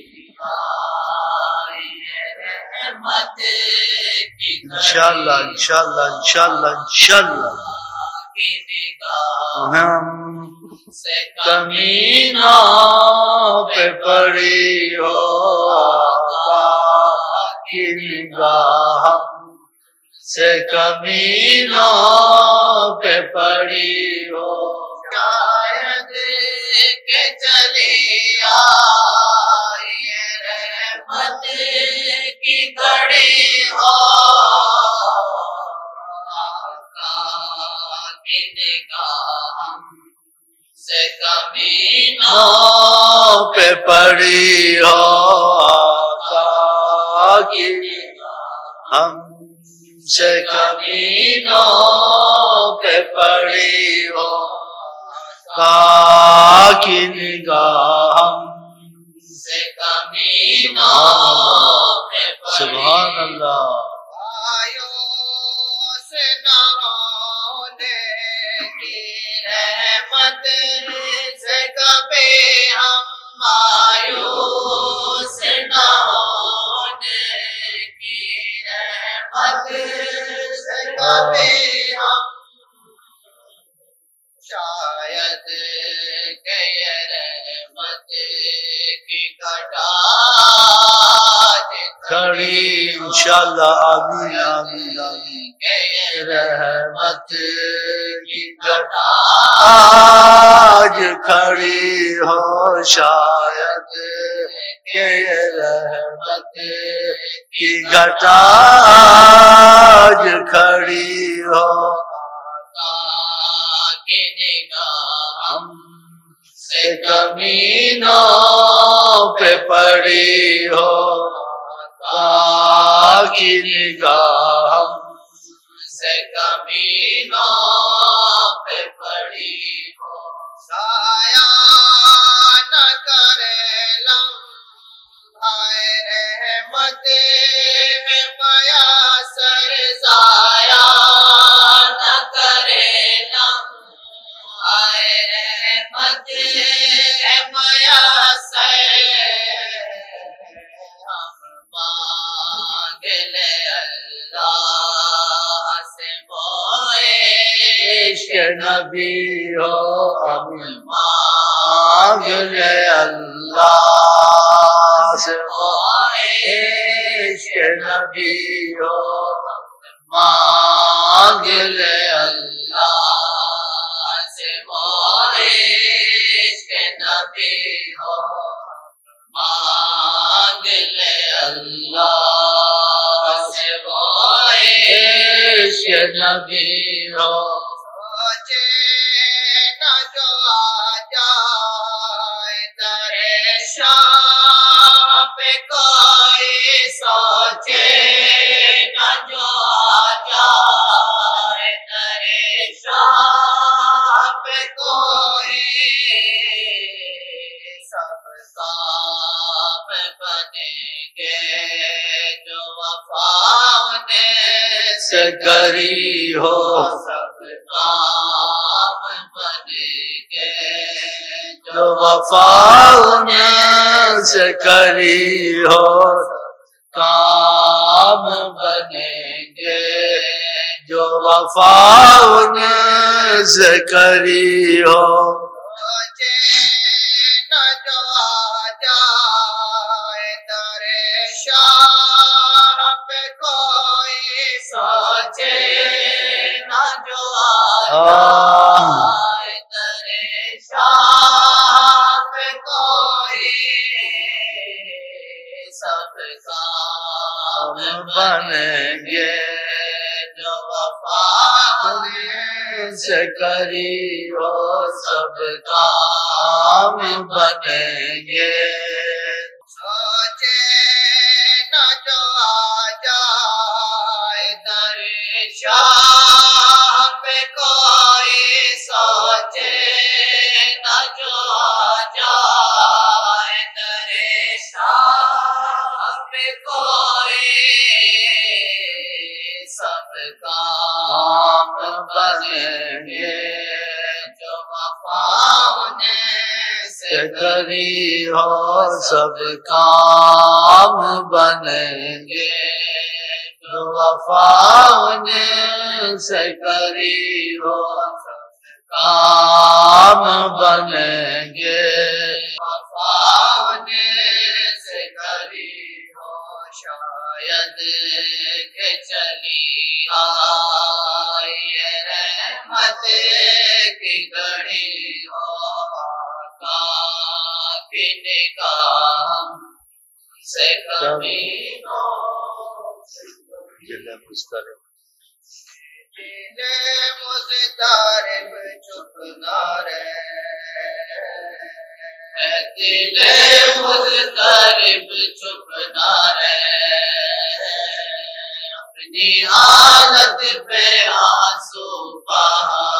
رحمت کی انشاءاللہ انشاءاللہ انشاءاللہ انشاءاللہ ہم سے کمینوں پہ پڑی ہو آقا کی نگاہ سے کمینوں پہ پڑی ہو شاید کہ چلی آئی رحمت کی گھڑی ہو آقا کی نگاہ سے کمینوں پہ پڑی ہو آقا کی ہم سے کمینوں پہ پڑی ہو آقا کی نگاہ ہم سے کمینوں پہ پڑی سبحان اللہ رحمت سے کبھی ہم مایوس نہ ہونے کی رحمت سے کبھی ہم شاید کہ یہ رحمت کی گھٹا کھڑی انشاءاللہ آمین آمین آمین رحمت کی گھٹا آج کھڑی ہو شاید کہ رحمت کی گھٹا آج کھڑی ہو کی نگاہ ہم سے کمینوں پہ پڑی ہو کی نگاہ ہم سے کمینوں پہ پڑی ہو سایہ نہ کرے لمحہ رحمت میں میسر سایہ نہ کرے لمحہ رحمت میں میسر ہم مانگ لے اللہ سے موئے عشق نبی ہو ہم مانگ لے اللہ سے موئے عشق نبی ہو مانگ لے اللہ سے نبی ہو مانگ لے اللہ سے وہ عشق نبی ہو سوچے نہ جو آ جائے درے شاہ پہ کوئی سوچے نہ جو آ جائے درے شاہ پہ کوئی سب صاحب بنیں گے جو وفا سے کری ہو سب کام بنیں گے جو وفا سے کری ہو کام بنیں گے جو وفا سے کری ہو نہ جو آ جائے درے شاہ پہ کوئی سوچے نہ جو آ جائے درے شاہ پہ کوئی سب کام بنیں گے جو وفا سے کری ہو سب کام بنیں گے سوچے نہ جو آ جائے درے شاہ پہ کوئی سوچے نہ جو آ جائے درے شاہ پہ کوئی سب کام بنیں گے جو وفا سے کری ہو سب کام بنیں گے جو وفا سے کری ہو سب کام بنیں گے وفا سے کری ہو شاید کہ چلی آئی رحمت کی گھڑی ہو آقا کی نگاہ سے کبھی ہو دل مضطرب دل مضطرب چپ نہ رہے دل مضطرب چپ نہ رہے اپنی حالت پہ آنسو بہا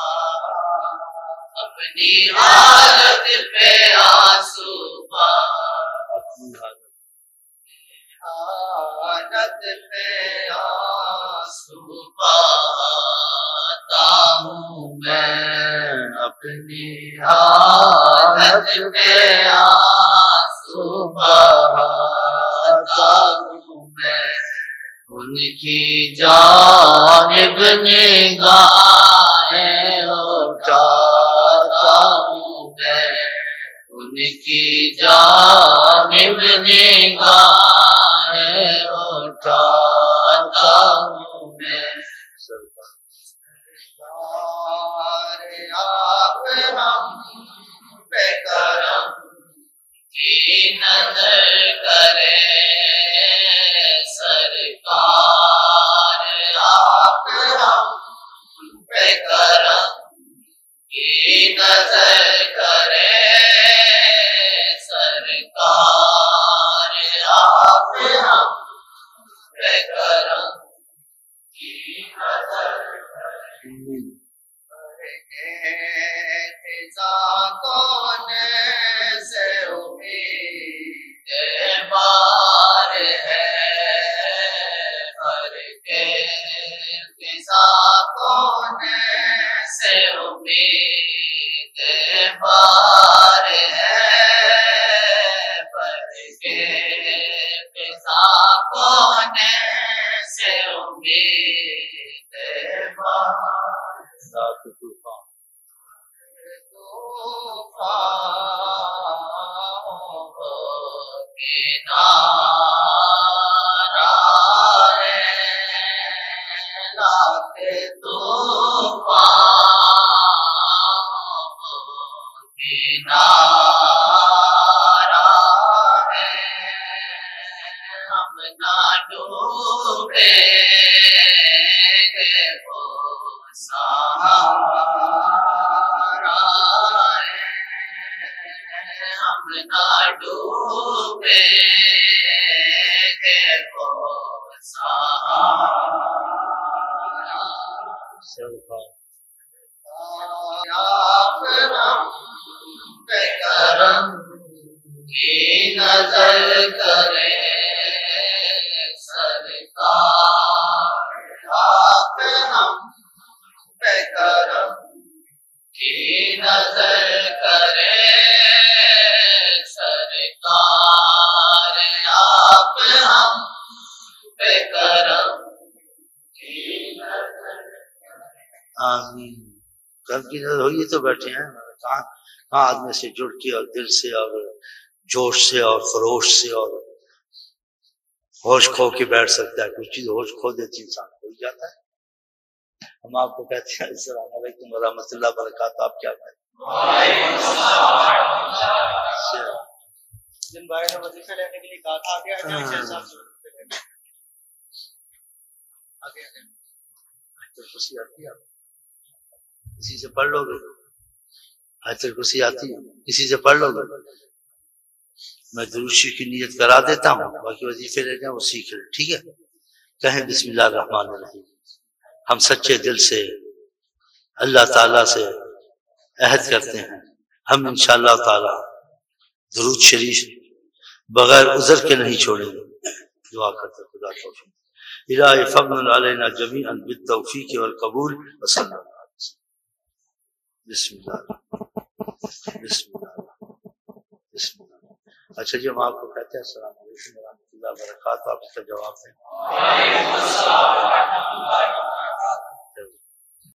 اپنی حالت پہ آنسو بہا اپنی حالت حالت پہ آنسو بہاتا ہوں میں اپنی حالت پہ آنسو بہاتا ہوں میں ان کی جانب نگاہیں اٹھاتا ہوں میں ان کی جانب نگاہیں اٹھاتا ہوں میں سرکار آپ ہم پہ کرم کی نظر کرے سرکار آپ ہم پہ کرم کی نظر کرے سرکار آپ ہم پہ کرم کی نظر کرے کون سے امید بار ہے ہر کے فضا کون سے امید بار ہے پر کے فضا کون سے امید بار ذات طوفان طوفان نہ ڈوبے کہ وہ سہارا ہے، ہم نہ ڈوبے کہ وہ سہارا کرم پہ کرم کی نظر کرے سرکار، کرم پہ کرم کی نظر کرے سرکار، آپ ہم پہ کرم کی نظر آمین۔ کل کی نظر ہوئی تو بیٹھے ہیں، کہاں کہاں آدمی سے جڑ کے اور دل سے اور جوش سے اور خروش سے اور ہوش کھو کے بیٹھ سکتا ہے۔ کوئی چیز ہوش کھو دیتی انسان کھو جاتا ہے۔ ہم آپ کو کہتے ہیں السلام علیکم ورحمۃ اللہ وبرکاتہ، آپ کیا کہتے ہیں؟ جن بھائی نے وظیفے لینے کے لیے کہا تھا آگے آ جائیں شیخ صاحب سے وظیفے لینے۔ آگے آ جائیں۔ تو خوشی آتی ہے، کسی سے پڑھ لو گے، آیت الکرسی آتی ہے، کسی سے پڑھ لو گے۔ میں دروشی کی نیت کرا دیتا ہوں، باقی وظیفے لے جائیں وہ سیکھ لیں، ٹھیک ہے؟ کہیں بسم اللہ الرحمن الرحیم۔ ہم سچے دل سے اللہ تعالیٰ سے عہد کرتے ہیں، ہم انشاءاللہ تعالیٰ درود شریف بغیر عذر کے نہیں چھوڑیں گے۔ دعا کرتے خدا توفیق الہی فضل علینا جمیعا بالتوفیق والقبول وصلی اللہ علیہ وسلم۔ بسم اللہ بسم اللہ بسم اللہ۔ اچھا جی، ہم آپ کو کہتے ہیں السلام علیکم ورحمۃ اللہ وبرکاتہ، آپ اس کا جواب دیں۔